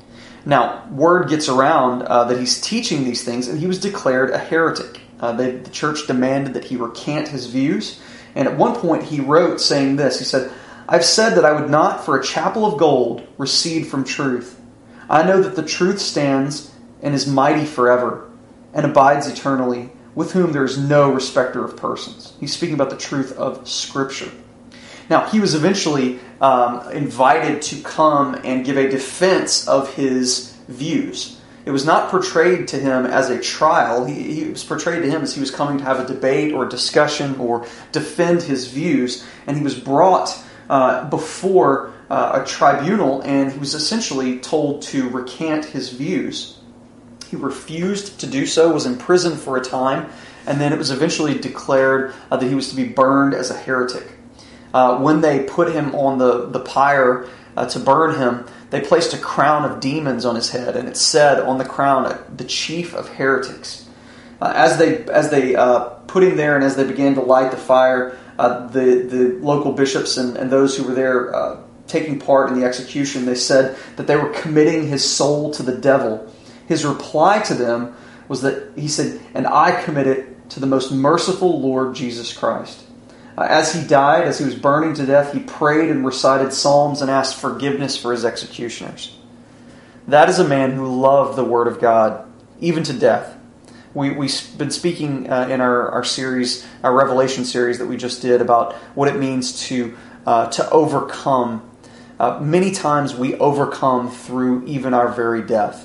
Now, word gets around uh, that he's teaching these things, and he was declared a heretic. Uh, they, the church demanded that he recant his views. And at one point he wrote saying this, he said, "I've said that I would not for a chapel of gold recede from truth. I know that the truth stands and is mighty forever and abides eternally, with whom there is no respecter of persons." He's speaking about the truth of Scripture. Now, he was eventually um, invited to come and give a defense of his views. It was not portrayed to him as a trial. He, he was portrayed to him as he was coming to have a debate or a discussion or defend his views. And he was brought uh, before uh, a tribunal, and he was essentially told to recant his views. He refused to do so, was imprisoned for a time, and then it was eventually declared uh, that he was to be burned as a heretic. Uh, when they put him on the, the pyre uh, to burn him, they placed a crown of demons on his head, and it said on the crown, "The chief of heretics." Uh, as they as they uh, put him there, and as they began to light the fire, uh, the the local bishops and, and those who were there uh, taking part in the execution, they said that they were committing his soul to the devil. His reply to them was that he said, "And I commit it to the most merciful Lord Jesus Christ." Uh, as he died, as he was burning to death, he prayed and recited psalms and asked forgiveness for his executioners. That is a man who loved the Word of God, even to death. We, we've been speaking uh, in our, our series, our Revelation series that we just did, about what it means to, uh, to overcome. Uh, many times we overcome through even our very death.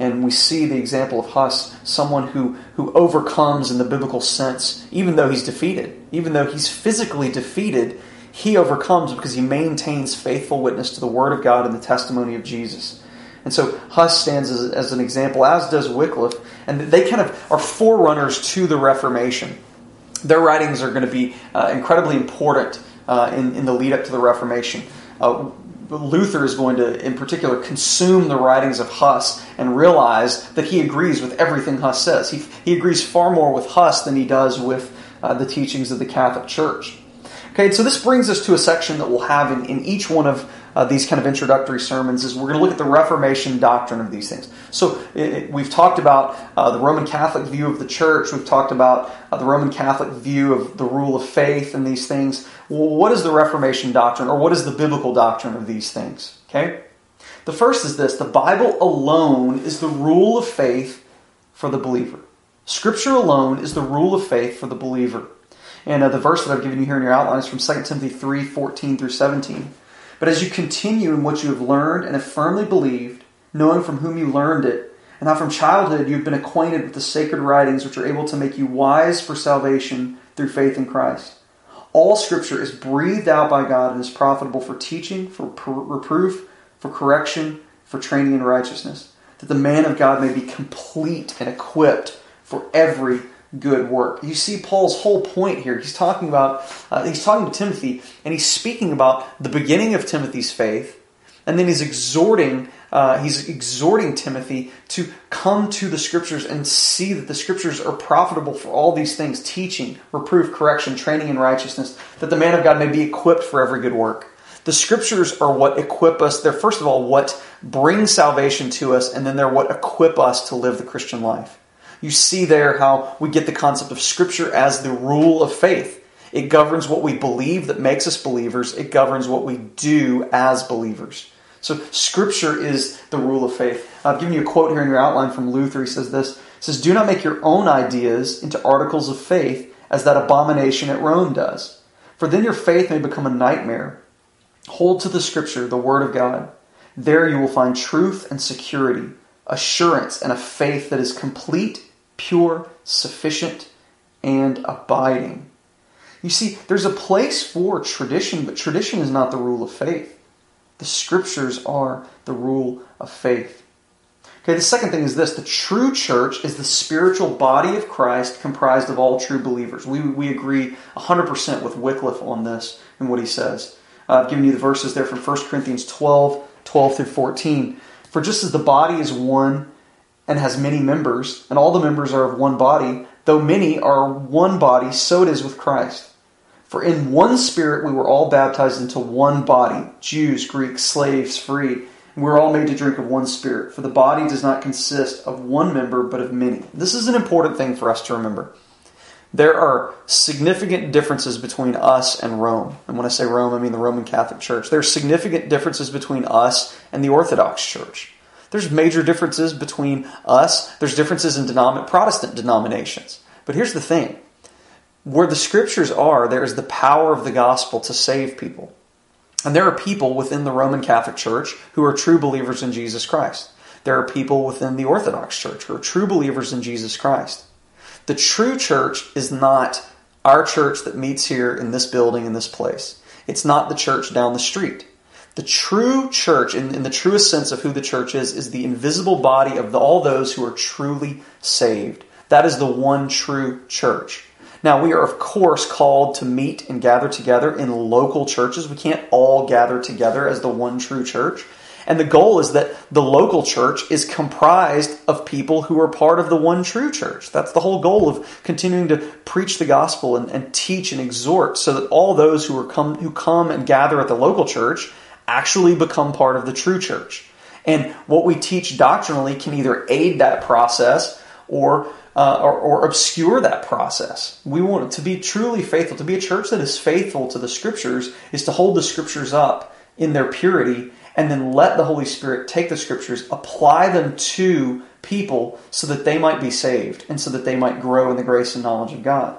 And we see the example of Huss, someone who, who overcomes in the biblical sense, even though he's defeated. Even though he's physically defeated, he overcomes because he maintains faithful witness to the Word of God and the testimony of Jesus. And so Huss stands as, as an example, as does Wycliffe. And they kind of are forerunners to the Reformation. Their writings are going to be uh, incredibly important uh, in, in the lead up to the Reformation. Uh, Luther is going to, in particular, consume the writings of Huss and realize that he agrees with everything Huss says. He, he agrees far more with Huss than he does with uh, the teachings of the Catholic Church. Okay, so this brings us to a section that we'll have in, in each one of uh, these kind of introductory sermons, is we're going to look at the Reformation doctrine of these things. So it, it, we've talked about uh, the Roman Catholic view of the church. We've talked about uh, the Roman Catholic view of the rule of faith and these things. Well, what is the Reformation doctrine, or what is the biblical doctrine of these things? Okay, the first is this: the Bible alone is the rule of faith for the believer. Scripture alone is the rule of faith for the believer. And uh, the verse that I've given you here in your outline is from Second Timothy three, fourteen through seventeen. But as you continue in what you have learned and have firmly believed, knowing from whom you learned it, and how from childhood you have been acquainted with the sacred writings which are able to make you wise for salvation through faith in Christ. All Scripture is breathed out by God and is profitable for teaching, for reproof, for correction, for training in righteousness, that the man of God may be complete and equipped for every good work. You see Paul's whole point here. He's talking about, uh, he's talking to Timothy, and he's speaking about the beginning of Timothy's faith, and then he's exhorting, uh, he's exhorting Timothy to come to the Scriptures and see that the Scriptures are profitable for all these things: teaching, reproof, correction, training in righteousness, that the man of God may be equipped for every good work. The Scriptures are what equip us. They're, first of all, what bring salvation to us, and then they're what equip us to live the Christian life. You see there how we get the concept of Scripture as the rule of faith. It governs what we believe that makes us believers. It governs what we do as believers. So Scripture is the rule of faith. I've given you a quote here in your outline from Luther. He says this. He says, "Do not make your own ideas into articles of faith, as that abomination at Rome does. For then your faith may become a nightmare. Hold to the Scripture, the Word of God. There you will find truth and security, assurance, and a faith that is complete, pure, sufficient, and abiding." You see, there's a place for tradition, but tradition is not the rule of faith. The Scriptures are the rule of faith. Okay, the second thing is this: the true church is the spiritual body of Christ comprised of all true believers. We, we agree one hundred percent with Wycliffe on this and what he says. Uh, I've given you the verses there from First Corinthians twelve, twelve through fourteen. "For just as the body is one and has many members, and all the members are of one body, though many are one body, so it is with Christ. For in one Spirit we were all baptized into one body, Jews, Greeks, slaves, free, and we were all made to drink of one Spirit. For the body does not consist of one member, but of many." This is an important thing for us to remember. There are significant differences between us and Rome. And when I say Rome, I mean the Roman Catholic Church. There are significant differences between us and the Orthodox Church. There's major differences between us. There's differences in denom- Protestant denominations. But here's the thing. Where the Scriptures are, there is the power of the gospel to save people. And there are people within the Roman Catholic Church who are true believers in Jesus Christ. There are people within the Orthodox Church who are true believers in Jesus Christ. The true church is not our church that meets here in this building, in this place. It's not the church down the street. The true church, in, in the truest sense of who the church is, is the invisible body of the, all those who are truly saved. That is the one true church. Now, we are, of course, called to meet and gather together in local churches. We can't all gather together as the one true church. And the goal is that the local church is comprised of people who are part of the one true church. That's the whole goal of continuing to preach the gospel and, and teach and exhort, so that all those who are come who come and gather at the local church actually become part of the true church. And what we teach doctrinally can either aid that process or Uh, or, or obscure that process. We want to be truly faithful. To be a church that is faithful to the Scriptures is to hold the Scriptures up in their purity, and then let the Holy Spirit take the Scriptures, apply them to people so that they might be saved and so that they might grow in the grace and knowledge of God.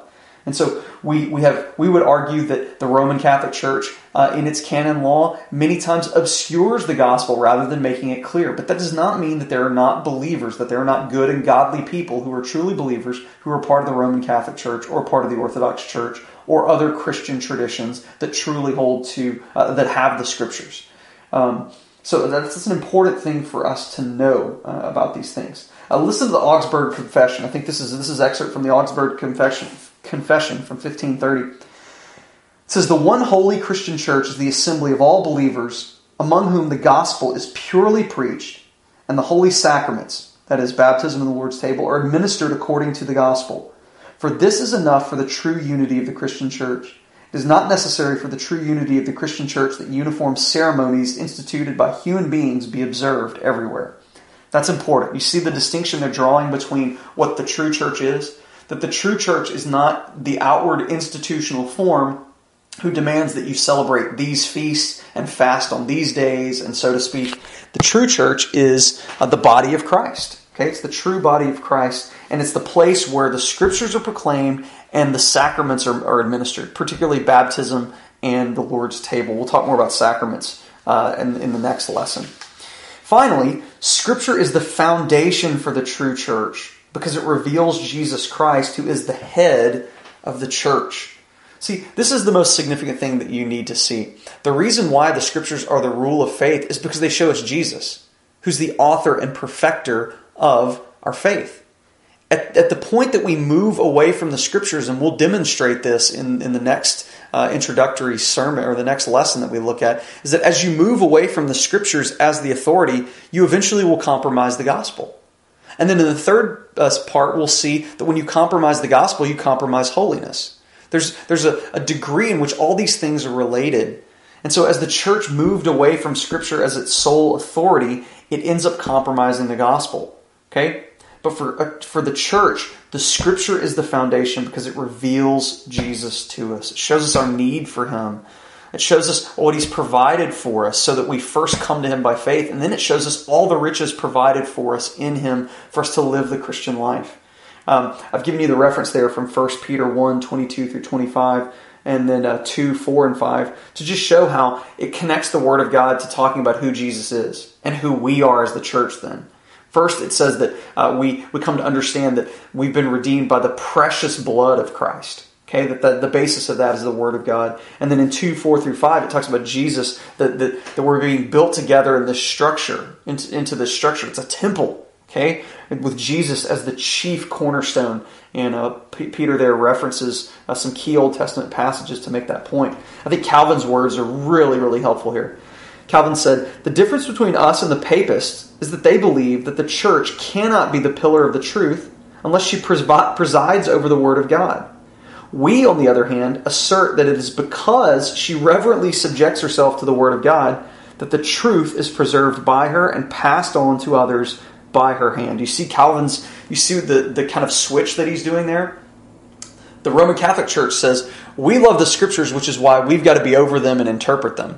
And so we, we have we would argue that the Roman Catholic Church, uh, in its canon law, many times obscures the gospel rather than making it clear. But that does not mean that there are not believers, that there are not good and godly people who are truly believers, who are part of the Roman Catholic Church or part of the Orthodox Church or other Christian traditions that truly hold to, uh, that have the Scriptures. Um, so that's, that's an important thing for us to know uh, about these things. Uh, listen to the Augsburg Confession. I think this is this is excerpt from the Augsburg Confession. Confession from fifteen thirty. It says, "The one holy Christian church is the assembly of all believers, among whom the gospel is purely preached, and the holy sacraments, that is, baptism and the Lord's table, are administered according to the gospel. For this is enough for the true unity of the Christian church. It is not necessary for the true unity of the Christian church that uniform ceremonies instituted by human beings be observed everywhere." That's important. You see the distinction they're drawing between what the true church is? That the true church is not the outward institutional form who demands that you celebrate these feasts and fast on these days, and so to speak. The true church is uh, the body of Christ. Okay, it's the true body of Christ, and it's the place where the Scriptures are proclaimed and the sacraments are, are administered, particularly baptism and the Lord's table. We'll talk more about sacraments uh, in, in the next lesson. Finally, Scripture is the foundation for the true church, because it reveals Jesus Christ, who is the head of the church. See, this is the most significant thing that you need to see. The reason why the Scriptures are the rule of faith is because they show us Jesus, who's the author and perfecter of our faith. At, at the point that we move away from the Scriptures, and we'll demonstrate this in, in the next uh, introductory sermon, or the next lesson that we look at, is that as you move away from the Scriptures as the authority, you eventually will compromise the gospel. And then in the third uh, part, we'll see that when you compromise the gospel, you compromise holiness. There's, there's a, a degree in which all these things are related. And so as the church moved away from Scripture as its sole authority, it ends up compromising the gospel. Okay? But for, uh, for the church, the Scripture is the foundation because it reveals Jesus to us. It shows us our need for Him. It shows us what He's provided for us so that we first come to Him by faith. And then it shows us all the riches provided for us in Him for us to live the Christian life. Um, I've given you the reference there from First Peter one, twenty-two through twenty-five, and then uh, two, four, and five, to just show how it connects the Word of God to talking about who Jesus is and who we are as the church then. First, it says that uh, we, we come to understand that we've been redeemed by the precious blood of Christ. Okay, that the, the basis of that is the Word of God. And then in two, four through five, it talks about Jesus, that, that, that we're being built together in this structure, into, into this structure. It's a temple, okay, with Jesus as the chief cornerstone. And uh, P- Peter there references uh, some key Old Testament passages to make that point. I think Calvin's words are really, really helpful here. Calvin said, "The difference between us and the papists is that they believe that the church cannot be the pillar of the truth unless she pres- presides over the Word of God. We, on the other hand, assert that it is because she reverently subjects herself to the Word of God that the truth is preserved by her and passed on to others by her hand." You see Calvin's, you see the, the kind of switch that he's doing there? The Roman Catholic Church says, we love the Scriptures, which is why we've got to be over them and interpret them.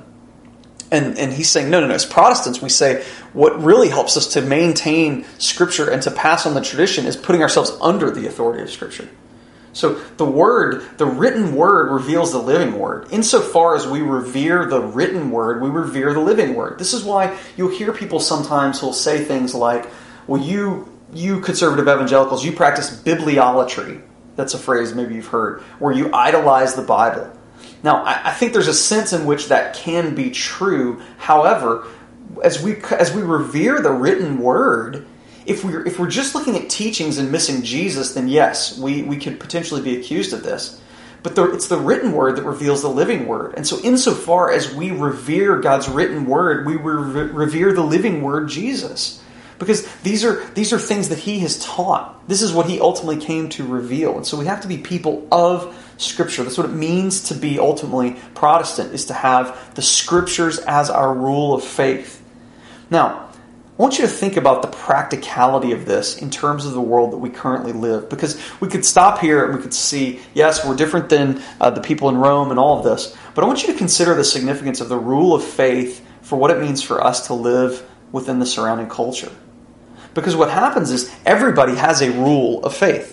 And, and he's saying, no, no, no. As Protestants, we say what really helps us to maintain Scripture and to pass on the tradition is putting ourselves under the authority of Scripture. So the Word, the written Word reveals the living Word. Insofar as we revere the written Word, we revere the living Word. This is why you'll hear people sometimes who'll say things like, well, you, you conservative evangelicals, you practice bibliolatry. That's a phrase maybe you've heard, where you idolize the Bible. Now, I think there's a sense in which that can be true. However, as we as we revere the written Word, if we're if we're just looking at teachings and missing Jesus, then yes, we, we could potentially be accused of this. But the, it's the written Word that reveals the living Word. And so insofar as we revere God's written Word, we re- revere the living Word, Jesus. Because these are these are things that He has taught. This is what He ultimately came to reveal. And so we have to be people of Scripture. That's what it means to be ultimately Protestant, is to have the Scriptures as our rule of faith. Now, I want you to think about the practicality of this in terms of the world that we currently live. Because we could stop here and we could see, yes, we're different than uh, the people in Rome and all of this. But I want you to consider the significance of the rule of faith for what it means for us to live within the surrounding culture. Because what happens is everybody has a rule of faith.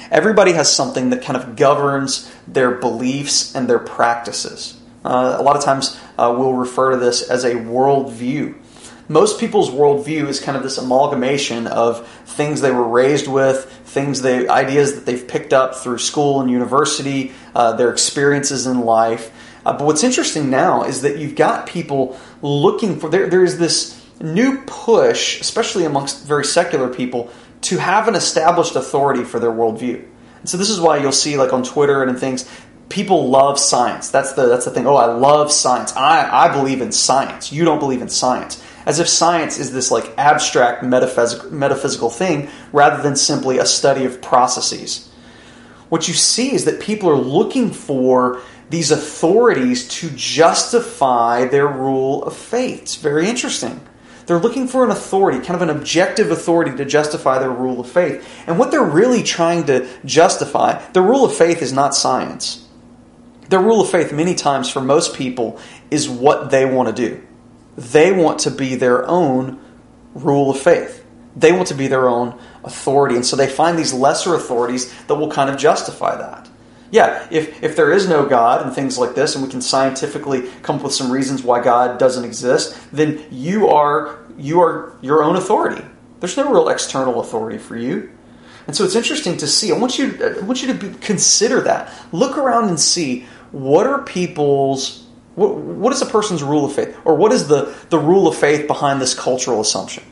Everybody has something that kind of governs their beliefs and their practices. Uh, a lot of times uh, we'll refer to this as a worldview. Most people's worldview is kind of this amalgamation of things they were raised with, things they, ideas that they've picked up through school and university, uh, their experiences in life. Uh, but what's interesting now is that you've got people looking for, there, there is this new push, especially amongst very secular people, to have an established authority for their worldview. And so this is why you'll see, like on Twitter and things, people love science. That's the that's the thing. Oh, I love science. I, I believe in science. You don't believe in science. As if science is this like abstract metaphysical, metaphysical thing rather than simply a study of processes. What you see is that people are looking for these authorities to justify their rule of faith. It's very interesting. They're looking for an authority, kind of an objective authority to justify their rule of faith. And what they're really trying to justify, the rule of faith is not science. The rule of faith, many times for most people, is what they want to do. They want to be their own rule of faith. They want to be their own authority. And so they find these lesser authorities that will kind of justify that. Yeah, if, if there is no God and things like this, and we can scientifically come up with some reasons why God doesn't exist, then you are you are your own authority. There's no real external authority for you. And so it's interesting to see. I want you, I want you to be, consider that. Look around and see, what are people's, what, what is a person's rule of faith? Or what is the, the rule of faith behind this cultural assumption?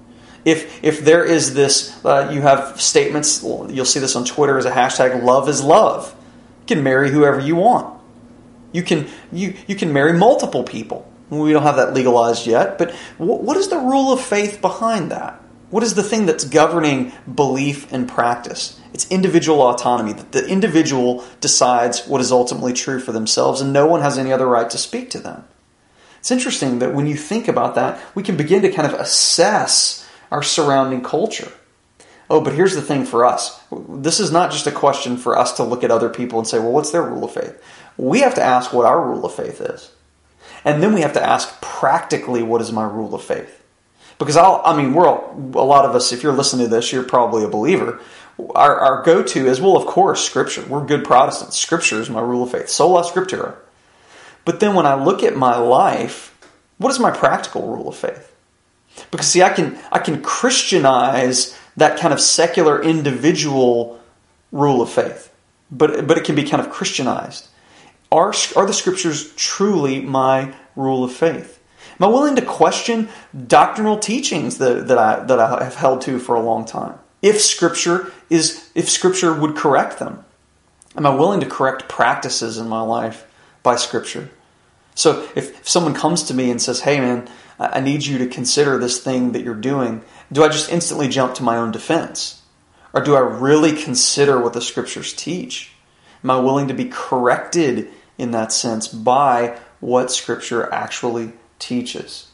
If if there is this, uh, you have statements, you'll see this on Twitter as a hashtag, love is love. You can marry whoever you want. You can you you can marry multiple people. We don't have that legalized yet, but what is the rule of faith behind that? What is the thing that's governing belief and practice? It's individual autonomy. That the individual decides what is ultimately true for themselves, and no one has any other right to speak to them. It's interesting that when you think about that, we can begin to kind of assess our surrounding culture. Oh, but here's the thing for us. This is not just a question for us to look at other people and say, well, what's their rule of faith? We have to ask what our rule of faith is. And then we have to ask practically, what is my rule of faith? Because I'll, I mean, we're all, a lot of us, if you're listening to this, you're probably a believer. Our, our go-to is, well, of course, Scripture. We're good Protestants. Scripture is my rule of faith. Sola Scriptura. But then when I look at my life, what is my practical rule of faith? Because see, I can I can Christianize that kind of secular individual rule of faith, but but it can be kind of Christianized. Are are the Scriptures truly my rule of faith? Am I willing to question doctrinal teachings that that I that I have held to for a long time? If Scripture is if Scripture would correct them, am I willing to correct practices in my life by Scripture? So if, if someone comes to me and says, "Hey, man, I need you to consider this thing that you're doing," do I just instantly jump to my own defense? Or do I really consider what the Scriptures teach? Am I willing to be corrected in that sense by what Scripture actually teaches?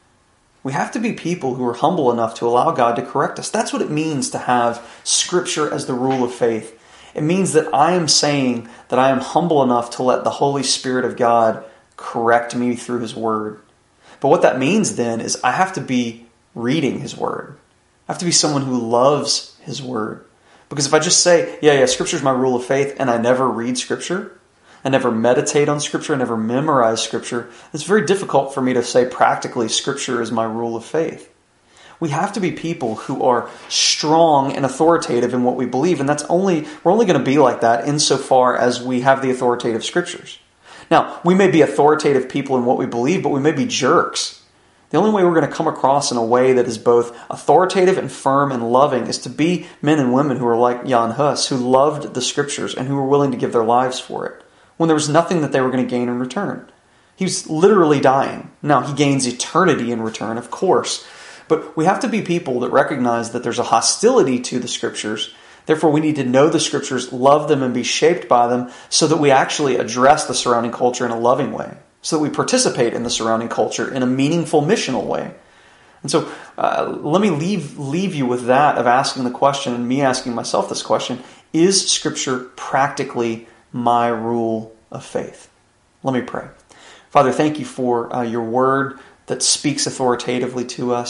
We have to be people who are humble enough to allow God to correct us. That's what it means to have Scripture as the rule of faith. It means that I am saying that I am humble enough to let the Holy Spirit of God correct me through His Word. But what that means then is I have to be reading His Word. I have to be someone who loves His Word. Because if I just say, yeah, yeah, Scripture is my rule of faith, and I never read Scripture, I never meditate on Scripture, I never memorize Scripture, it's very difficult for me to say practically Scripture is my rule of faith. We have to be people who are strong and authoritative in what we believe, and that's only we're only going to be like that insofar as we have the authoritative Scriptures. Now, we may be authoritative people in what we believe, but we may be jerks. The only way we're going to come across in a way that is both authoritative and firm and loving is to be men and women who are like Jan Hus, who loved the Scriptures and who were willing to give their lives for it, when there was nothing that they were going to gain in return. He was literally dying. Now, he gains eternity in return, of course, but we have to be people that recognize that there's a hostility to the Scriptures. Therefore, we need to know the Scriptures, love them, and be shaped by them so that we actually address the surrounding culture in a loving way, so that we participate in the surrounding culture in a meaningful, missional way. And so uh, let me leave, leave you with that of asking the question, and me asking myself this question, is Scripture practically my rule of faith? Let me pray. Father, thank you for uh, your Word that speaks authoritatively to us.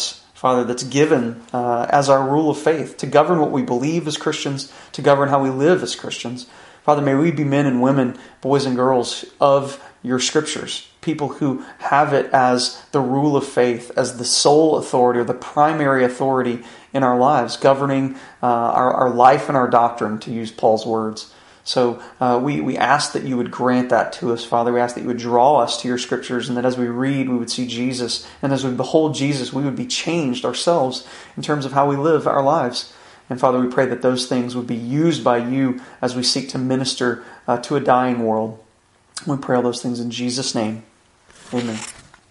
Father, that's given uh, as our rule of faith to govern what we believe as Christians, to govern how we live as Christians. Father, may we be men and women, boys and girls of your Scriptures, people who have it as the rule of faith, as the sole authority or the primary authority in our lives, governing uh, our, our life and our doctrine, to use Paul's words. So uh, we, we ask that you would grant that to us, Father. We ask that you would draw us to your Scriptures, and that as we read, we would see Jesus. And as we behold Jesus, we would be changed ourselves in terms of how we live our lives. And Father, we pray that those things would be used by you as we seek to minister uh, to a dying world. We pray all those things in Jesus' name. Amen.